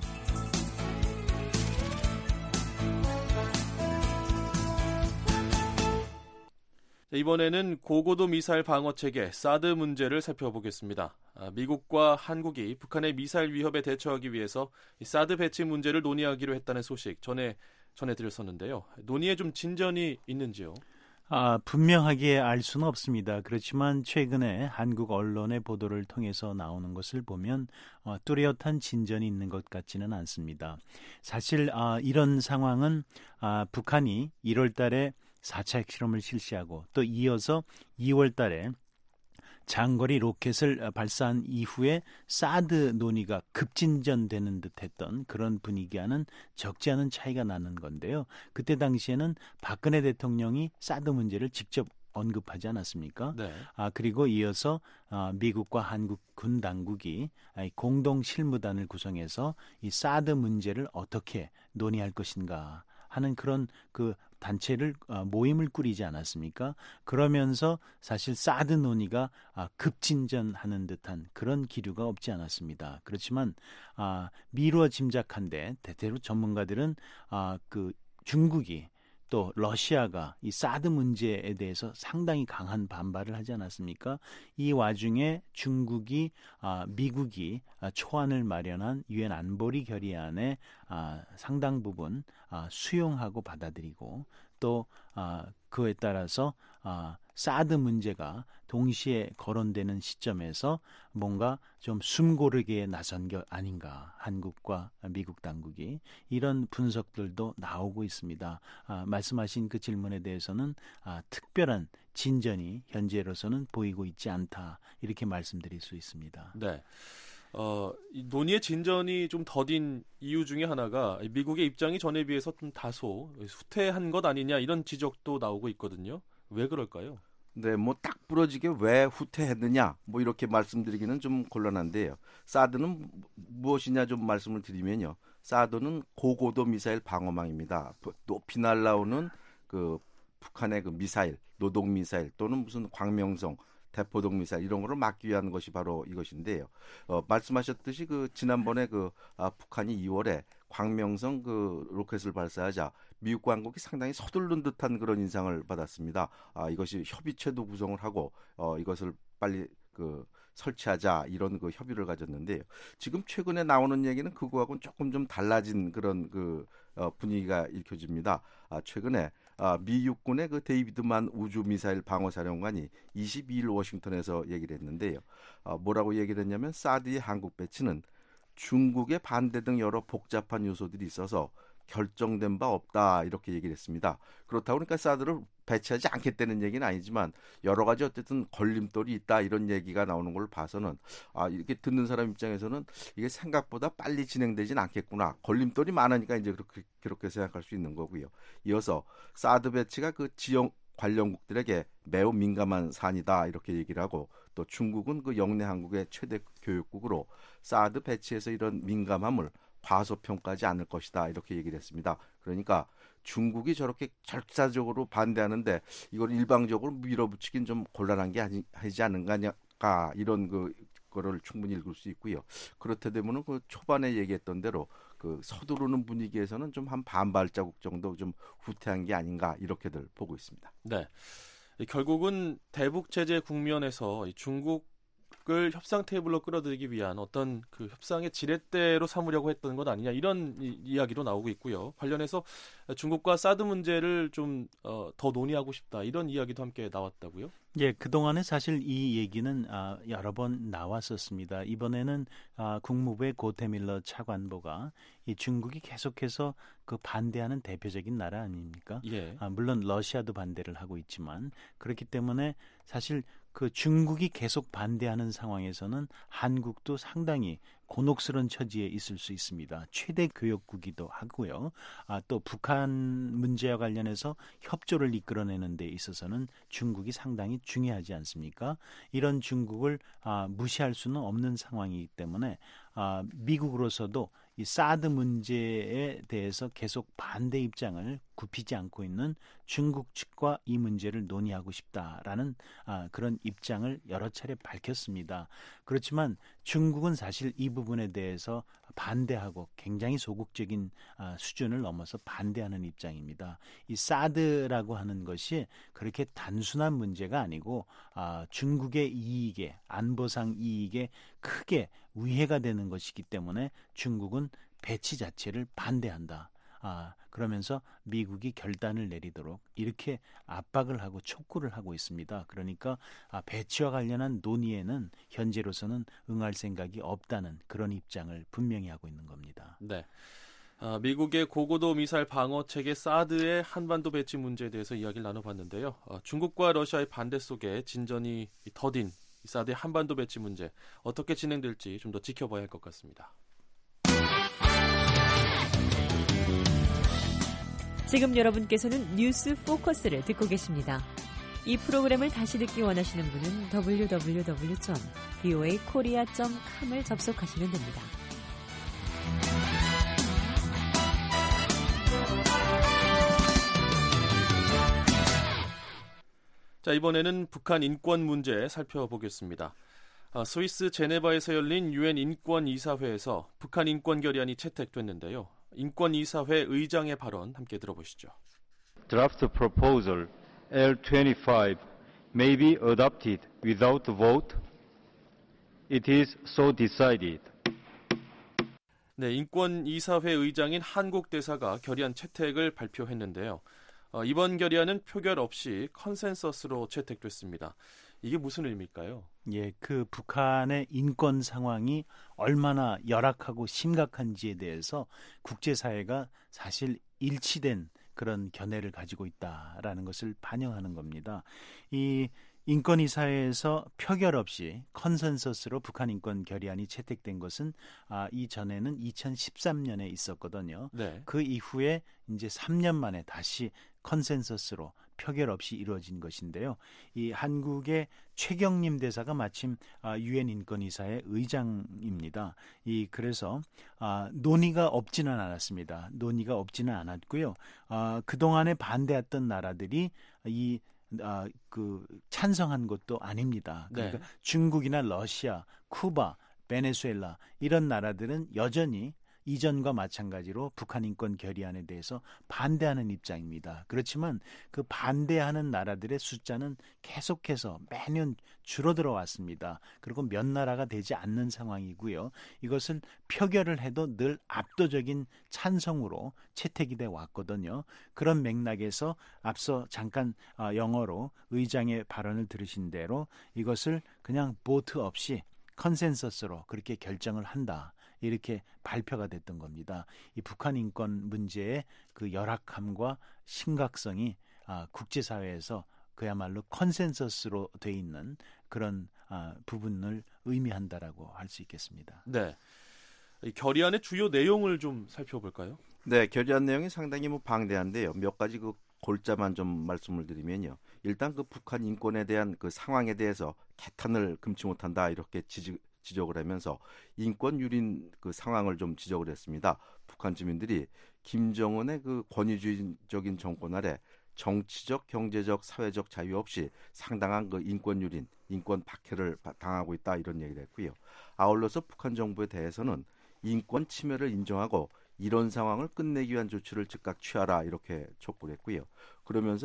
이번에는 고고도 미사일 방어 체계 사드 문제를 살펴보겠습니다. 미국과 한국이 북한의 미사일 위협에 대처하기 위해서 사드 배치 문제를 논의하기로 했다는 소식 전해 전해드렸었는데요. 논의에 좀 진전이 있는지요? 분명하게 알 수는 없습니다. 그렇지만 최근에 한국 언론의 보도를 통해서 나오는 것을 보면 뚜렷한 진전이 있는 것 같지는 않습니다. 사실 이런 상황은 북한이 1월 달에 4차 핵실험을 실시하고 또 이어서 2월 달에 장거리 로켓을 발사한 이후에 사드 논의가 급진전되는 듯했던 그런 분위기와는 적지 않은 차이가 나는 건데요. 그때 당시에는 박근혜 대통령이 사드 문제를 직접 언급하지 않았습니까? 네. 그리고 이어서 미국과 한국 군 당국이 공동 실무단을 구성해서 이 사드 문제를 어떻게 논의할 것인가 하는 그런 그 단체를 모임을 꾸리지 않았습니까? 그러면서 사실 사드 논의가 급진전하는 듯한 그런 기류가 없지 않았습니다. 그렇지만 미루어 짐작한데 대체로 전문가들은 그 중국이 또 러시아가 이 사드 문제에 대해서 상당히 강한 반발을 하지 않았습니까? 이 와중에 중국이 미국이 초안을 마련한 유엔 안보리 결의안에 상당 부분 수용하고 받아들이고 또 그에 따라서 사드 문제가 동시에 거론되는 시점에서 뭔가 좀 숨고르기에 나선 게 아닌가 한국과 미국 당국이 이런 분석들도 나오고 있습니다. 말씀하신 그 질문에 대해서는 특별한 진전이 현재로서는 보이고 있지 않다 이렇게 말씀드릴 수 있습니다. 네. 이 논의의 진전이 좀 더딘 이유 중에 하나가 미국의 입장이 전에 비해서 좀 다소 후퇴한 것 아니냐 이런 지적도 나오고 있거든요. 왜 그럴까요? 네, 뭐 딱 부러지게 왜 후퇴했느냐 뭐 이렇게 말씀드리기는 좀 곤란한데요. 사드는 무엇이냐 좀 말씀을 드리면요. 사드는 고고도 미사일 방어망입니다. 높이 날아오는 그 북한의 그 미사일, 노동 미사일 또는 무슨 광명성 대포동 미사일 이런 거를 막기 위한 것이 바로 이것인데요. 말씀하셨듯이 그 지난번에 북한이 2월에 광명성 그 로켓을 발사하자 미국과 한국이 상당히 서두른 듯한 그런 인상을 받았습니다. 이것이 협의체도 구성을 하고 이것을 빨리 설치하자 이런 그 협의를 가졌는데요. 지금 최근에 나오는 얘기는 그거하고는 조금 좀 달라진 그런 분위기가 읽혀집니다. 최근에 미 육군의 그 데이비드만 우주미사일 방어사령관이 22일 워싱턴에서 얘기를 했는데요. 뭐라고 얘기를 했냐면 사드의 한국 배치는 중국의 반대 등 여러 복잡한 요소들이 있어서 결정된 바 없다 이렇게 얘기를 했습니다. 그렇다고 그러니까 사드를 배치하지 않겠다는 얘기는 아니지만 여러 가지 어쨌든 걸림돌이 있다 이런 얘기가 나오는 걸 봐서는 이렇게 듣는 사람 입장에서는 이게 생각보다 빨리 진행되진 않겠구나. 걸림돌이 많으니까 이제 그렇게 생각할 수 있는 거고요. 이어서 사드 배치가 그 지역 관련국들에게 매우 민감한 사안이다 이렇게 얘기를 하고 또 중국은 그 영내 한국의 최대 교역국으로 사드 배치에서 이런 민감함을 과소평가하지 않을 것이다 이렇게 얘기를 했습니다. 그러니까 중국이 저렇게 절차적으로 반대하는데 이걸 일방적으로 밀어붙이긴 좀 곤란한 게 하지 않은가 이런 거를 충분히 읽을 수 있고요. 그렇다 되면은 그 초반에 얘기했던 대로 그 서두르는 분위기에서는 좀 한 반발자국 정도 좀 후퇴한 게 아닌가 이렇게들 보고 있습니다. 네, 결국은 대북 제재 국면에서 중국을 협상 테이블로 끌어들이기 위한 어떤 그 협상의 지렛대로 삼으려고 했던 것 아니냐 이런 이야기로 나오고 있고요. 관련해서 중국과 사드 문제를 좀 더 논의하고 싶다 이런 이야기도 함께 나왔다고요? 예, 그동안에 사실 이 얘기는 여러 번 나왔었습니다. 이번에는 국무부의 고테밀러 차관보가 이 중국이 계속해서 그 반대하는 대표적인 나라 아닙니까? 예. 물론 러시아도 반대를 하고 있지만 그렇기 때문에 사실 그 중국이 계속 반대하는 상황에서는 한국도 상당히 곤혹스러운 처지에 있을 수 있습니다. 최대 교역국이기도 하고요. 또 북한 문제와 관련해서 협조를 이끌어내는 데 있어서는 중국이 상당히 중요하지 않습니까? 이런 중국을 무시할 수는 없는 상황이기 때문에 미국으로서도 이 사드 문제에 대해서 계속 반대 입장을 굽히지 않고 있는 중국 측과 이 문제를 논의하고 싶다라는 그런 입장을 여러 차례 밝혔습니다. 그렇지만 중국은 사실 이 부분에 대해서 반대하고 굉장히 소극적인 수준을 넘어서 반대하는 입장입니다. 이 사드라고 하는 것이 그렇게 단순한 문제가 아니고 중국의 이익에 안보상 이익에 크게 위해가 되는 것이기 때문에 중국은 배치 자체를 반대한다. 그러면서 미국이 결단을 내리도록 이렇게 압박을 하고 촉구를 하고 있습니다. 그러니까 배치와 관련한 논의에는 현재로서는 응할 생각이 없다는 그런 입장을 분명히 하고 있는 겁니다. 네. 미국의 고고도 미사일 방어 체계 사드의 한반도 배치 문제에 대해서 이야기를 나눠봤는데요. 중국과 러시아의 반대 속에 진전이 더딘 사드의 한반도 배치 문제 어떻게 진행될지 좀 더 지켜봐야 할 것 같습니다. 지금 여러분께서는 뉴스 포커스를 듣고 계십니다. 이 프로그램을 다시 듣기 원하시는 분은 www.voakorea.com을 접속하시면 됩니다. 자, 이번에는 북한 인권 문제 살펴보겠습니다. 스위스 제네바에서 열린 유엔 인권이사회에서 북한 인권 결의안이 채택됐는데요. 인권이사회 의장의 발언 함께 들어보시죠. Draft proposal L25 may be adopted without vote. It is so decided. 네, 인권이사회 의장인 한국 대사가 결의안 채택을 발표했는데요. 이번 결의안은 표결 없이 컨센서스로 채택됐습니다. 이게 무슨 의미일까요? 예, 그 북한의 인권 상황이 얼마나 열악하고 심각한지에 대해서 국제사회가 사실 일치된 그런 견해를 가지고 있다라는 것을 반영하는 겁니다. 이 인권이사회에서 표결 없이 컨센서스로 북한 인권 결의안이 채택된 것은 이전에는 2013년에 있었거든요. 네. 그 이후에 이제 3년 만에 다시 컨센서스로 표결 없이 이루어진 것인데요. 이 한국의 최경림 대사가 마침 유엔 인권이사회 의장입니다. 그래서 논의가 없지는 않았습니다. 논의가 없지는 않았고요. 그동안에 반대했던 나라들이 찬성한 것도 아닙니다. 그러니까 네. 중국이나 러시아, 쿠바, 베네수엘라 이런 나라들은 여전히 이전과 마찬가지로 북한 인권 결의안에 대해서 반대하는 입장입니다. 그렇지만 그 반대하는 나라들의 숫자는 계속해서 매년 줄어들어 왔습니다. 그리고 몇 나라가 되지 않는 상황이고요. 이것을 표결을 해도 늘 압도적인 찬성으로 채택이 돼 왔거든요. 그런 맥락에서 앞서 잠깐 영어로 의장의 발언을 들으신 대로 이것을 그냥 보트 없이 컨센서스로 그렇게 결정을 한다. 이렇게 발표가 됐던 겁니다. 이 북한 인권 문제의 그 열악함과 심각성이 국제사회에서 그야말로 컨센서스로 돼 있는 그런 부분을 의미한다라고 할 수 있겠습니다. 네. 이 결의안의 주요 내용을 좀 살펴볼까요? 네, 결의안 내용이 상당히 방대한데요. 몇 가지 골자만 좀 말씀을 드리면요. 일단 그 북한 인권에 대한 그 상황에 대해서 개탄을 금치 못한다 이렇게 지적을 하면서 인권 유린 그 상황을 좀 지적을 했습니다. 북한 주민들이 김정은의 그 권위주의적인 정권 아래 정치적, 경제적, 사회적 자유 없이 상당한 그 인권 유린, 인권 박해를 당하고 있다 이런 얘기를 했고요. 아울러서 북한 정부에 대해서는 인권 침해를 인정하고 이런 상황을 끝내기 위한 조치를 즉각 취하라 이렇게 촉구를 했고요. 그러면서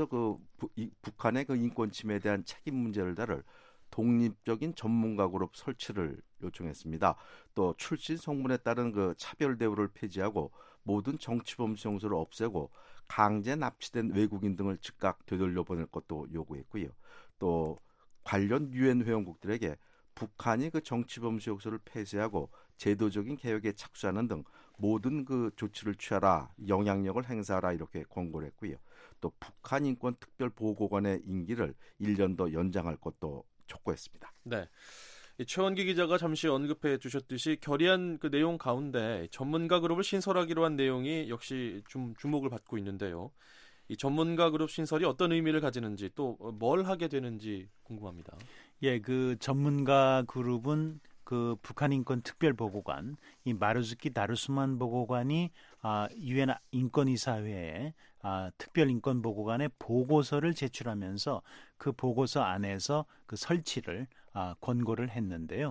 북한의 그 인권 침해에 대한 책임 문제를 다룰 독립적인 전문가 그룹 설치를 요청했습니다. 또 출신 성분에 따른 그 차별 대우를 폐지하고 모든 정치범 수용소를 없애고 강제 납치된 외국인 등을 즉각 되돌려 보낼 것도 요구했고요. 또 관련 유엔 회원국들에게 북한이 그 정치범 수용소를 폐쇄하고 제도적인 개혁에 착수하는 등 모든 그 조치를 취하라, 영향력을 행사하라 이렇게 권고를 했고요. 또 북한 인권 특별 보고관의 임기를 1년 더 연장할 것도 촉구했습니다. 네, 최원기 기자가 잠시 언급해 주셨듯이 결의안 그 내용 가운데 전문가 그룹을 신설하기로 한 내용이 역시 좀 주목을 받고 있는데요. 이 전문가 그룹 신설이 어떤 의미를 가지는지 또 뭘 하게 되는지 궁금합니다. 예, 그 전문가 그룹은 그 북한 인권 특별 보고관, 이 마루즈키 다루스만 보고관이 유엔 인권이사회에 특별 인권 보고관의 보고서를 제출하면서 그 보고서 안에서 그 설치를 권고를 했는데요.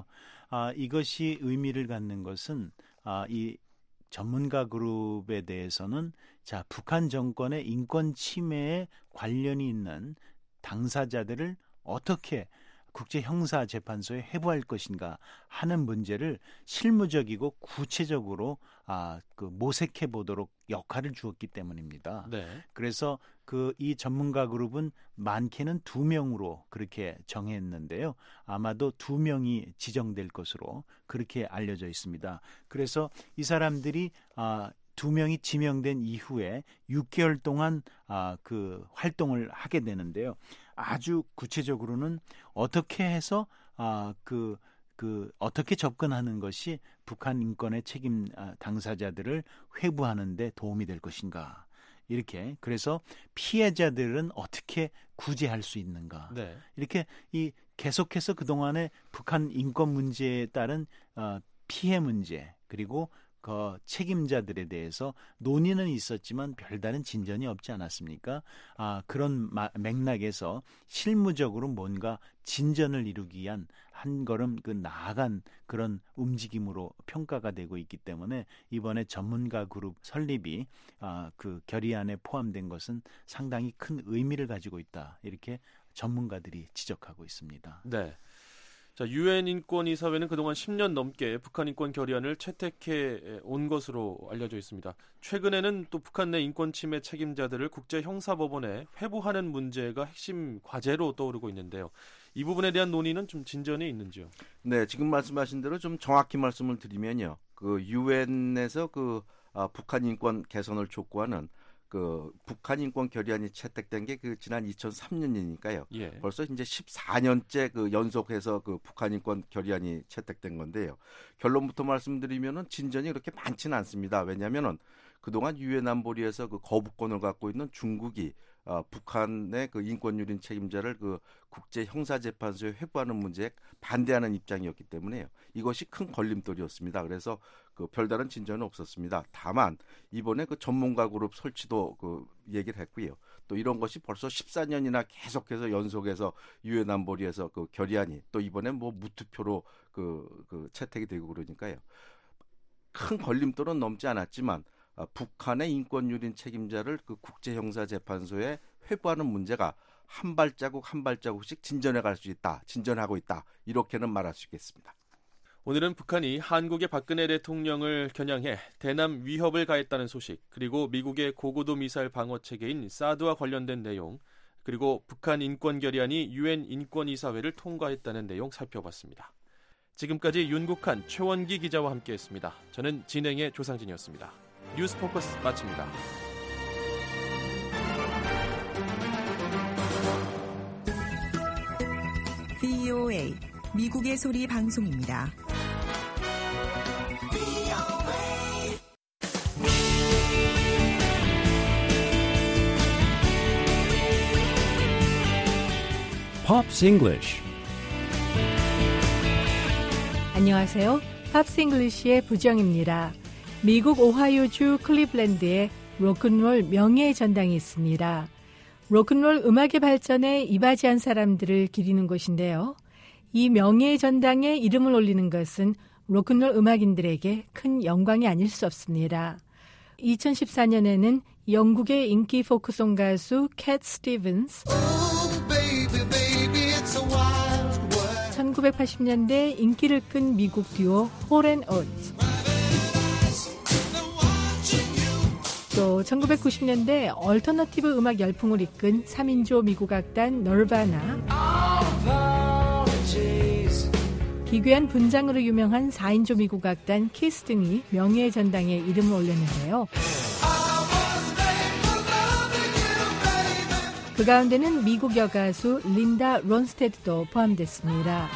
이것이 의미를 갖는 것은 이 전문가 그룹에 대해서는 북한 정권의 인권 침해에 관련이 있는 당사자들을 어떻게 국제형사재판소에 회부할 것인가 하는 문제를 실무적이고 구체적으로 모색해 보도록 역할을 주었기 때문입니다. 네. 그래서 이 전문가 그룹은 많게는 2명으로 그렇게 정했는데요. 아마도 2명이 지정될 것으로 그렇게 알려져 있습니다. 그래서 이 사람들이 2명이 지명된 이후에 6개월 동안 활동을 하게 되는데요. 아주 구체적으로는 어떻게 해서 어떻게 접근하는 것이 북한 인권의 책임 당사자들을 회부하는 데 도움이 될 것인가. 이렇게 그래서 피해자들은 어떻게 구제할 수 있는가. 네. 이렇게 계속해서 그동안에 북한 인권 문제에 따른 피해 문제 그리고 책임자들에 대해서 논의는 있었지만 별다른 진전이 없지 않았습니까? 그런 맥락에서 실무적으로 뭔가 진전을 이루기 위한 한 걸음 나아간 그런 움직임으로 평가가 되고 있기 때문에 이번에 전문가 그룹 설립이 결의안에 포함된 것은 상당히 큰 의미를 가지고 있다. 이렇게 전문가들이 지적하고 있습니다. 네. 자, 유엔 인권이사회는 그동안 10년 넘게 북한 인권 결의안을 채택해 온 것으로 알려져 있습니다. 최근에는 또 북한 내 인권 침해 책임자들을 국제형사법원에 회부하는 문제가 핵심 과제로 떠오르고 있는데요. 이 부분에 대한 논의는 좀 진전이 있는지요? 네, 지금 말씀하신 대로 좀 정확히 말씀을 드리면요. 유엔에서 북한 인권 개선을 촉구하는 북한 인권 결의안이 채택된 게 지난 2003년이니까요. 예. 벌써 이제 14년째 연속해서 북한 인권 결의안이 채택된 건데요. 결론부터 말씀드리면은 진전이 그렇게 많지는 않습니다. 왜냐하면은 그동안 유엔 안보리에서 거부권을 갖고 있는 중국이 북한의 인권 유린 책임자를 국제형사재판소에 회부하는 문제에 반대하는 입장이었기 때문에요. 이것이 큰 걸림돌이었습니다. 그래서 별다른 진전은 없었습니다. 다만 이번에 전문가 그룹 설치도 얘기를 했고요. 또 이런 것이 벌써 14년이나 계속해서 연속해서 유엔 안보리에서 결의안이 또 이번에 무투표로 채택이 되고 그러니까요. 큰 걸림돌은 넘지 않았지만 북한의 인권 유린 책임자를 국제형사재판소에 회부하는 문제가 한 발자국씩 진전해 갈 수 있다, 진전하고 있다, 이렇게는 말할 수 있겠습니다. 오늘은 북한이 한국의 박근혜 대통령을 겨냥해 대남 위협을 가했다는 소식, 그리고 미국의 고고도 미사일 방어 체계인 사드와 관련된 내용, 그리고 북한 인권 결의안이 유엔 인권이사회를 통과했다는 내용 살펴봤습니다. 지금까지 윤국한, 최원기 기자와 함께했습니다. 저는 진행의 조상진이었습니다. 뉴스 포커스 마칩니다. VOA 미국의 소리 방송입니다. Pops English. 안녕하세요. 팝스 잉글리시의 부정입니다. 미국 오하이오주 클리블랜드에 로큰롤 명예의 전당이 있습니다. 로큰롤 음악의 발전에 이바지한 사람들을 기리는 곳인데요. 이 명예의 전당에 이름을 올리는 것은 로큰롤 음악인들에게 큰 영광이 아닐 수 없습니다. 2014년에는 영국의 인기 포크송 가수 캣 스티븐스, 1980년대 인기를 끈 미국 듀오 홀앤오트, 또 1990년대 얼터너티브 음악 열풍을 이끈 3인조 미국 악단 널바나, 기괴한 분장으로 유명한 4인조 미국 악단 키스 등이 명예의 전당에 이름을 올렸는데요. 그 가운데는 미국 여가수 린다 론스테드도 포함됐습니다.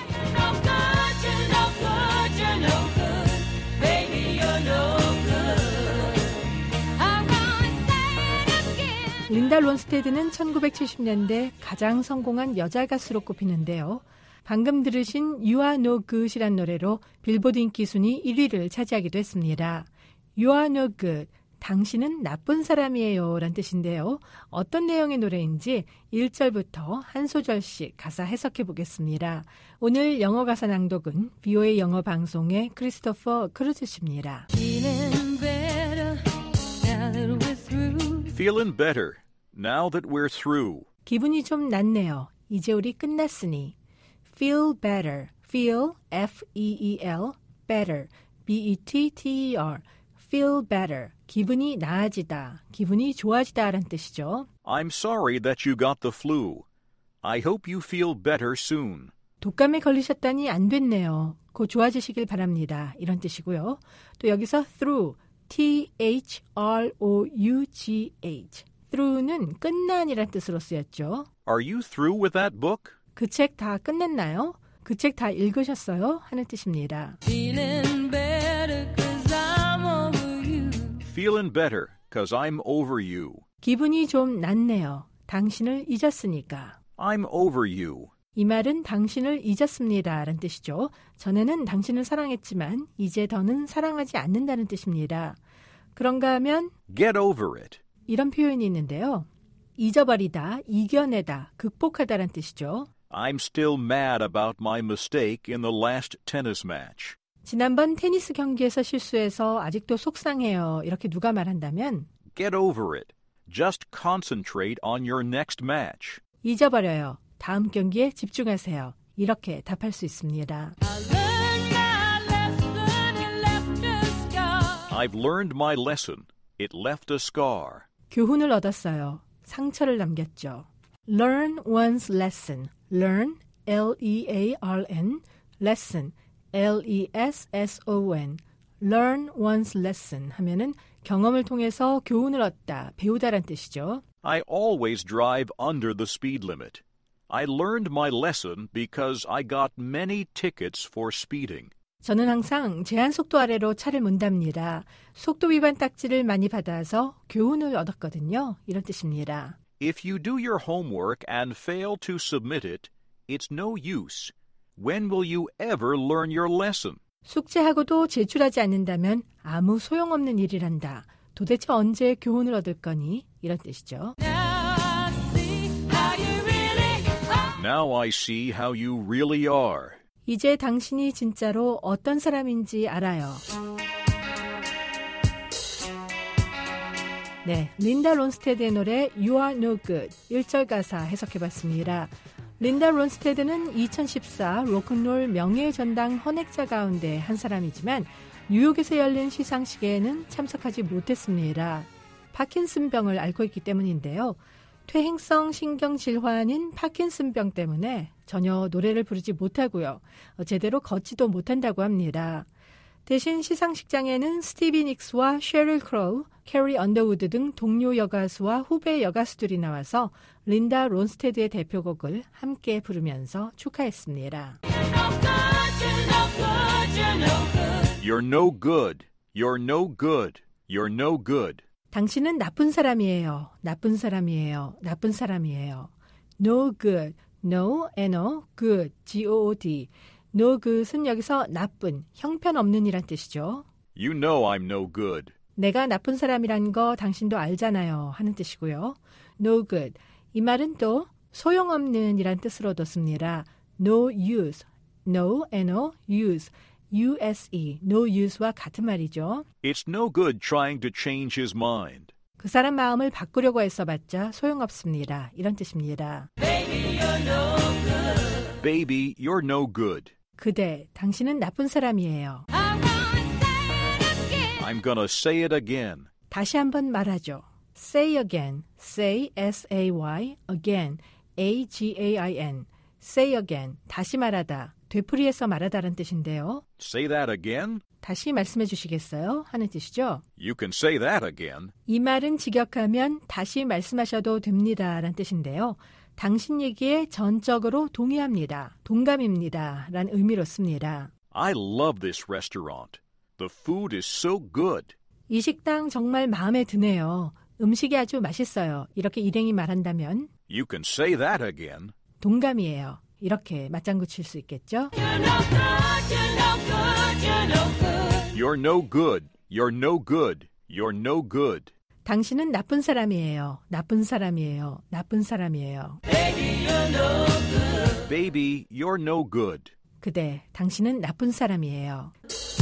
린다 론스테드는 1970년대 가장 성공한 여자 가수로 꼽히는데요. 방금 들으신 You Are No Good이란 노래로 빌보드 인기 순위 1위를 차지하기도 했습니다. You Are No Good, 당신은 나쁜 사람이에요 란 뜻인데요. 어떤 내용의 노래인지 1절부터 한 소절씩 가사 해석해 보겠습니다. 오늘 영어 가사 낭독은 VOA 영어 방송의 크리스토퍼 크루즈 씨입니다. Feeling better now that we're through. 기분이 좀 낫네요. 이제 우리 끝났으니. feel better. feel, F-E-E-L, better, B-E-T-T-E-R, feel better, 기분이 나아지다, 기분이 좋아지다 라는 뜻이죠. I'm sorry that you got the flu. I hope you feel better soon. 독감에 걸리셨다니 안 됐네요. 곧 좋아지시길 바랍니다. 이런 뜻이고요. 또 여기서 through, T-H-R-O-U-G-H, through는 끝난이란 뜻으로 쓰였죠. Are you through with that book? 그 책 다 끝냈나요? 그 책 다 읽으셨어요? 하는 뜻입니다. Feeling better 'cause I'm over you. Feeling better 'cause I'm over you. 기분이 좀 낫네요. 당신을 잊었으니까. I'm over you. 이 말은 당신을 잊었습니다 라는 뜻이죠. 전에는 당신을 사랑했지만 이제 더는 사랑하지 않는다는 뜻입니다. 그런가 하면 Get over it. 이런 표현이 있는데요. 잊어버리다, 이겨내다, 극복하다라는 뜻이죠. I'm still mad about my mistake in the last tennis match. 지난번 테니스 경기에서 실수해서 아직도 속상해요. 이렇게 누가 말한다면 Get over it. Just concentrate on your next match. 잊어버려요. 다음 경기에 집중하세요. 이렇게 답할 수 있습니다. I've learned my lesson. It left a scar. 교훈을 얻었어요. 상처를 남겼죠. Learn one's lesson. Learn, L-E-A-R-N, lesson, L-E-S-S-O-N. Learn one's lesson 하면은 경험을 통해서 교훈을 얻다, 배우다란 뜻이죠. I always drive under the speed limit. I learned my lesson because I got many tickets for speeding. 저는 항상 제한 속도 아래로 차를 몬답니다. 속도 위반 딱지를 많이 받아서 교훈을 얻었거든요. 이런 뜻입니다. If you do your homework and fail to submit it, it's no use. When will you ever learn your lesson? 숙제하고도 제출하지 않는다면 아무 소용없는 일이란다. 도대체 언제 교훈을 얻을 거니? 이런 뜻이죠. Now I see how you really are. 이제 당신이 진짜로 어떤 사람인지 알아요. 네, 린다 론스테드의 노래 You Are No Good 1절 가사 해석해봤습니다. 린다 론스테드는 2014 로큰롤 명예전당 헌액자 가운데 한 사람이지만 뉴욕에서 열린 시상식에는 참석하지 못했습니다. 파킨슨병을 앓고 있기 때문인데요. 퇴행성 신경질환인 파킨슨병 때문에 전혀 노래를 부르지 못하고요. 제대로 걷지도 못한다고 합니다. 대신 시상식장에는 스티비 닉스와 셰릴 크로우, 캐리 언더우드 등 동료 여가수와 후배 여가수들이 나와서 린다 론스테드의 대표곡을 함께 부르면서 축하했습니다. You're no good. You're no good. You're no good. 당신은 나쁜 사람이에요. 나쁜 사람이에요. 나쁜 사람이에요. No good. No, N-O, good, G-O-O-D. No good은 여기서 나쁜, 형편없는 이란 뜻이죠. You know I'm no good. 내가 나쁜 사람이란 거 당신도 알잖아요 하는 뜻이고요. No good. 이 말은 또 소용없는 이란 뜻으로 뒀습니다. No use. No, N-O, use. U-S-E, no use와 같은 말이죠. It's no good trying to change his mind. 그 사람 마음을 바꾸려고 애써봤자 소용없습니다. 이런 뜻입니다. Baby, you're no good. Baby, you're no good. 그대, 당신은 나쁜 사람이에요. I'm gonna say it again. 다시 한번 말하죠. Say again. Say, S-A-Y, again, A-G-A-I-N. Say again. 다시 말하다. 되풀이해서 말하다라는 뜻인데요. Say that again? 다시 말씀해 주시겠어요? 하는 뜻이죠. You can say that again. 이 말은 직역하면 다시 말씀하셔도 됩니다 라는 뜻인데요. 당신 얘기에 전적으로 동의합니다. 동감입니다 라는 의미로 씁니다. I love this restaurant. The food is so good. 이 식당 정말 마음에 드네요. 음식이 아주 맛있어요. 이렇게 일행이 말한다면 You can say that again. 동감이에요. 이렇게 맞장구 칠 수 있겠죠? You're no good. You're no good. You're no good. 당신은 나쁜 사람이에요. 나쁜 사람이에요. 나쁜 사람이에요. Baby, you're no good. Baby, you're no good. 그대, 당신은 나쁜 사람이에요.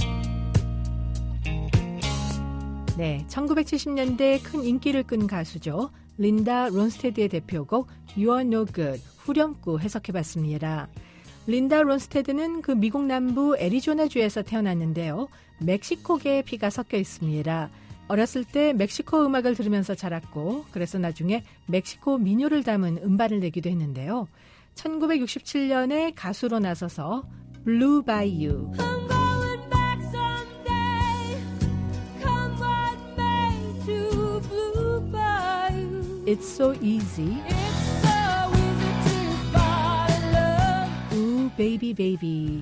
네, 1970년대 큰 인기를 끈 가수죠. 린다 론스테드의 대표곡 You Are No Good, 후렴구 해석해봤습니다. 린다 론스테드는 그 미국 남부 애리조나주에서 태어났는데요. 멕시코계의 피가 섞여 있습니다. 어렸을 때 멕시코 음악을 들으면서 자랐고 그래서 나중에 멕시코 민요를 담은 음반을 내기도 했는데요. 1967년에 가수로 나서서 Blue Bayou, It's So Easy, Ooh Baby Baby,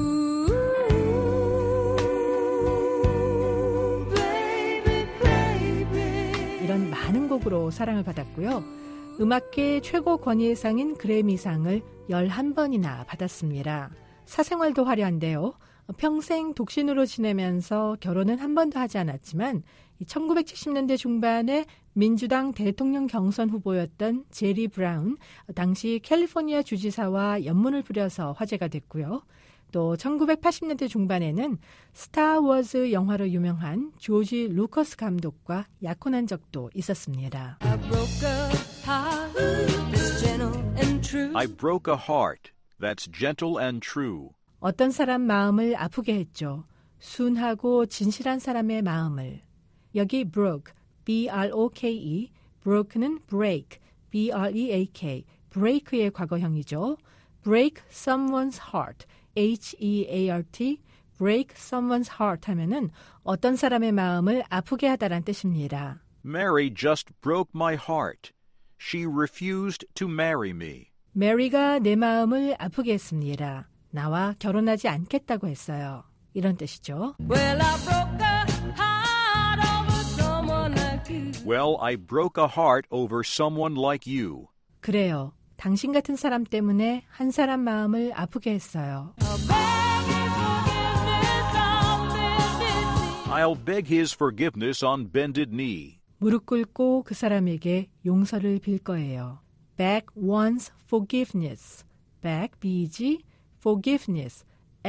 이런 많은 곡으로 사랑을 받았고요. 음악계 최고 권위상인 그래미상을 11번이나 받았습니다. 사생활도 화려한데요. 평생 독신으로 지내면서 결혼은 한 번도 하지 않았지만 1970년대 중반에 민주당 대통령 경선 후보였던 제리 브라운, 당시 캘리포니아 주지사와 연문을 부려서 화제가 됐고요. 또 1980년대 중반에는 스타워즈 영화로 유명한 조지 루커스 감독과 약혼한 적도 있었습니다. I broke a heart that's gentle and true. 어떤 사람 마음을 아프게 했죠. 순하고 진실한 사람의 마음을. 여기 broke, B-R-O-K-E, broke는 break, B-R-E-A-K, break의 과거형이죠. break someone's heart, H-E-A-R-T, break someone's heart 하면은 어떤 사람의 마음을 아프게 하다란 뜻입니다. Mary just broke my heart. She refused to marry me. 메리가 내 마음을 아프게 했습니다. 나와 결혼하지 않겠다고 했어요. 이런 뜻이죠. Well, I broke a heart over someone like you. Well, I broke a heart over someone like you. 그래요. 당신 같은 사람 때문에 한 사람 마음을 아프게 했어요. I'll beg his forgiveness on bended knee. 무릎 꿇고 그 사람에게 용서를 빌 거예요. Beg one's forgiveness. Beg, B-E-G, forgiveness.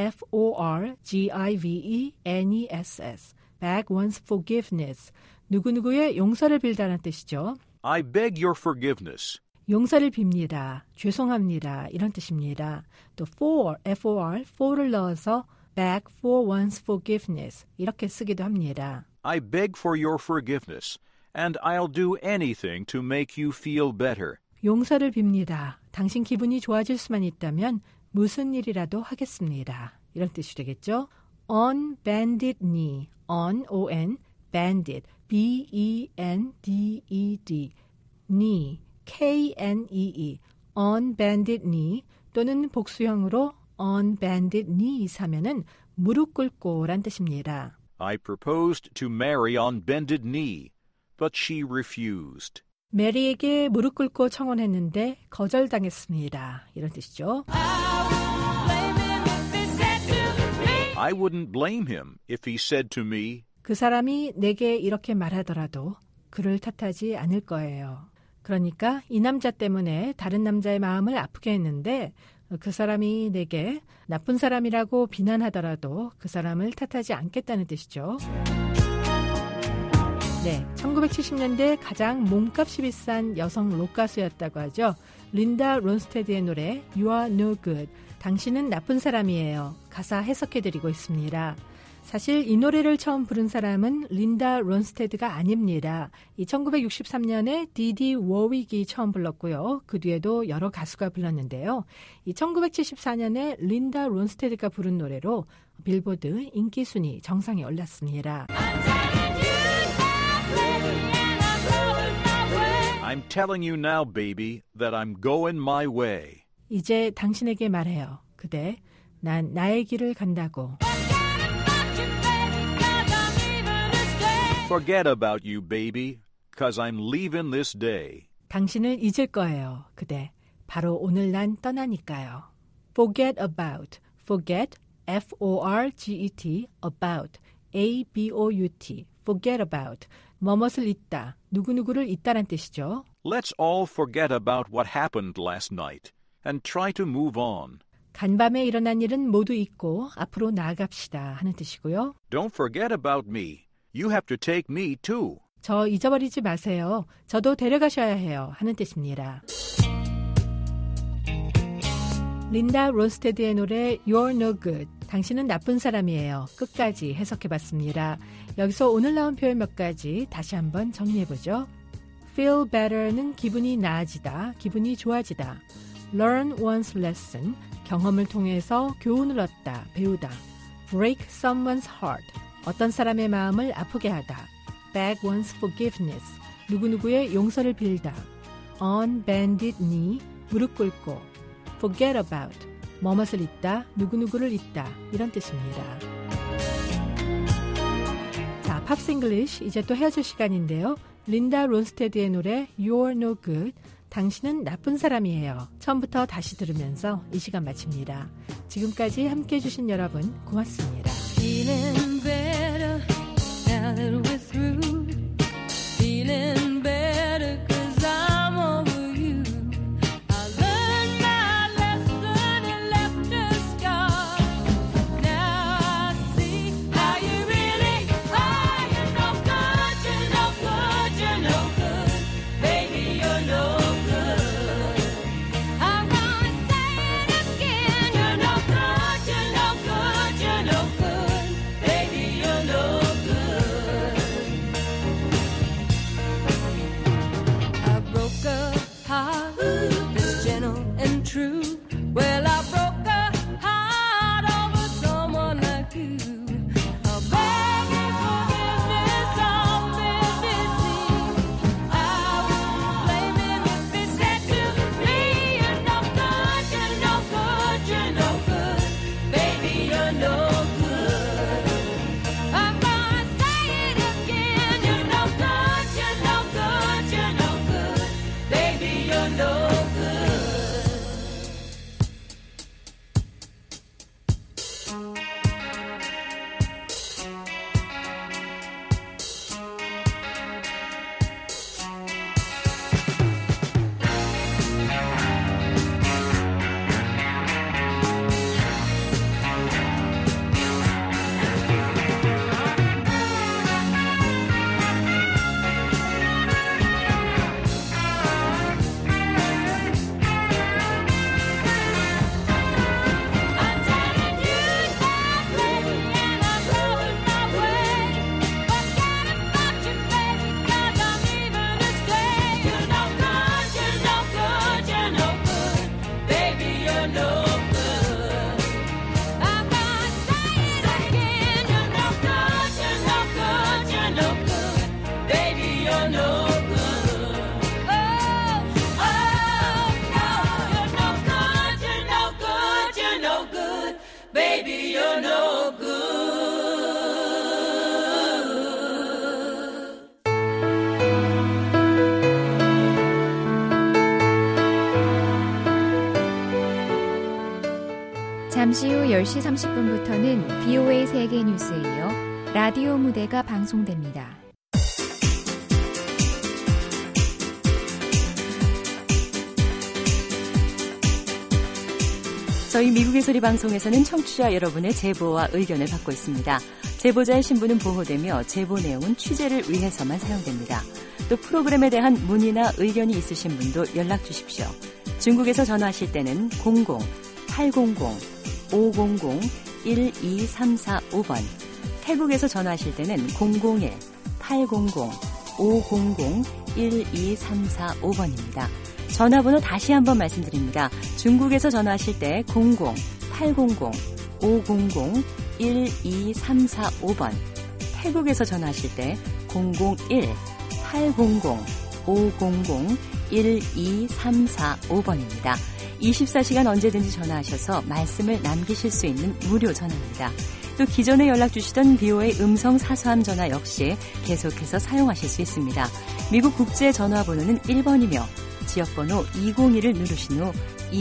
F-O-R-G-I-V-E-N-E-S-S. Beg one's forgiveness. 누구누구의 용서를 빌다는 뜻이죠. I beg your forgiveness. 용서를 빕니다. 죄송합니다. 이런 뜻입니다. 또 for, F-O-R, for를 넣어서 beg for one's forgiveness. 이렇게 쓰기도 합니다. I beg for your forgiveness, and I'll do anything to make you feel better. 용서를 빕니다. 당신 기분이 좋아질 수만 있다면 무슨 일이라도 하겠습니다. 이런 뜻이 되겠죠. On bended knee, on, O-N, banded, B-E-N-D-E-D, knee, K-N-E-E, on bended knee 또는 복수형으로 on bended knees 하면은 무릎 꿇고 란 뜻입니다. I proposed to Mary on bended knee, but she refused. 메리에게 무릎 꿇고 청혼했는데 거절당했습니다. 이런 뜻이죠. I wouldn't blame him if he said to me, 그 사람이 내게 이렇게 말하더라도 그를 탓하지 않을 거예요. 그러니까 이 남자 때문에 다른 남자의 마음을 아프게 했는데 그 사람이 내게 나쁜 사람이라고 비난하더라도 그 사람을 탓하지 않겠다는 뜻이죠. 네, 1970년대 가장 몸값이 비싼 여성 록 가수였다고 하죠. 린다 론스테드의 노래 You Are No Good, 당신은 나쁜 사람이에요. 가사 해석해드리고 있습니다. 사실 이 노래를 처음 부른 사람은 린다 론스테드가 아닙니다. 이 1963년에 디디 워윅이 처음 불렀고요. 그 뒤에도 여러 가수가 불렀는데요. 이 1974년에 린다 론스테드가 부른 노래로 빌보드 인기 순위 정상에 올랐습니다. I'm telling you now, baby, that I'm going my way. 이제 당신에게 말해요. 그대, 난 나의 길을 간다고. Forget about you, baby, 'cause I'm leaving this day. 당신을 잊을 거예요. 그대, 바로 오늘 난 떠나니까요. Forget about, forget, F-O-R-G-E-T, about, A-B-O-U-T, forget about, 뭐뭇을 잊다, 누구누구를 잊다란 뜻이죠. Let's all forget about what happened last night and try to move on. 간밤에 일어난 일은 모두 잊고 앞으로 나아갑시다 하는 뜻이고요. Don't forget about me. You have to take me too. 저 잊어버리지 마세요. 저도 데려가셔야 해요 하는 뜻입니다. 린다 론스테드의 노래 You're No Good, 당신은 나쁜 사람이에요. 끝까지 해석해봤습니다. 여기서 오늘 나온 표현 몇 가지 다시 한번 정리해보죠. Feel better는 기분이 나아지다, 기분이 좋아지다. Learn one's lesson, 경험을 통해서 교훈을 얻다, 배우다. Break someone's heart, 어떤 사람의 마음을 아프게 하다. Beg one's forgiveness, 누구누구의 용서를 빌다. On bended knee, 무릎 꿇고. Forget about, 뭐뭇을 잊다, 누구누구를 잊다, 이런 뜻입니다. 자, 팝스 잉글리쉬 이제 또 헤어질 시간인데요. 린다 론스테드의 노래 You're No Good, 당신은 나쁜 사람이에요. 처음부터 다시 들으면서 이 시간 마칩니다. 지금까지 함께해 주신 여러분 고맙습니다. Feeling better now that we're through. Feeling better 'cause I'm over you. I learned my lesson and left a scar. Now I see how you really are. You're no good, you're no good, you're no good. Baby, you're no good. I'm gonna say it again. You're no good, you're no good, you're no good. Baby, you're no good. I broke a heart that's gentle and true. Well, I broke a heart over someone like you. I'll beg your forgiveness on bended knee. I wouldn't blame him if he said to me, you're no good, you're no good, you're no good. Baby, you're no good. I'm gonna say it again. You're no good, you're no good, you're no good. Baby, you're no good. I'm telling you that, baby, and I'm going my way. Forget about you, baby, 'cause I'm leaving to stay. You're no good, you're no good, you're no good. Baby, you're no good. I'm gonna say it again. You're no good, you're no good, you're no good. Baby, you're no good. Oh, no, you're no good, you're no good, you're no good. Baby, you're no good. 잠시 후 10시 30분부터는 VOA 세계 뉴스에 이어 라디오 무대가 방송됩니다. 저희 미국의 소리 방송에서는 청취자 여러분의 제보와 의견을 받고 있습니다. 제보자의 신분은 보호되며 제보 내용은 취재를 위해서만 사용됩니다. 또 프로그램에 대한 문의나 의견이 있으신 분도 연락 주십시오. 중국에서 전화하실 때는 00-800-500-12345번, 태국에서 전화하실 때는 001-800-500-12345번입니다. 전화번호 다시 한번 말씀드립니다. 중국에서 전화하실 때 0-800-500-12345번, 태국에서 전화하실 때 001-800-500-12345번입니다. 24시간 언제든지 전화하셔서 말씀을 남기실 수 있는 무료 전화입니다. 또 기존에 연락 주시던 BOA 음성 사서함 전화 역시 계속해서 사용하실 수 있습니다. 미국 국제 전화번호는 1번이며 지역번호 202를 누르신 후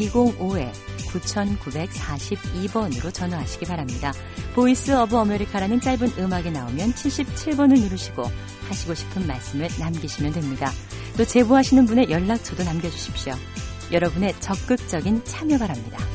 205-9942번으로 전화하시기 바랍니다. 보이스 오브 아메리카라는 짧은 음악이 나오면 77번을 누르시고 하시고 싶은 말씀을 남기시면 됩니다. 또 제보하시는 분의 연락처도 남겨주십시오. 여러분의 적극적인 참여 바랍니다.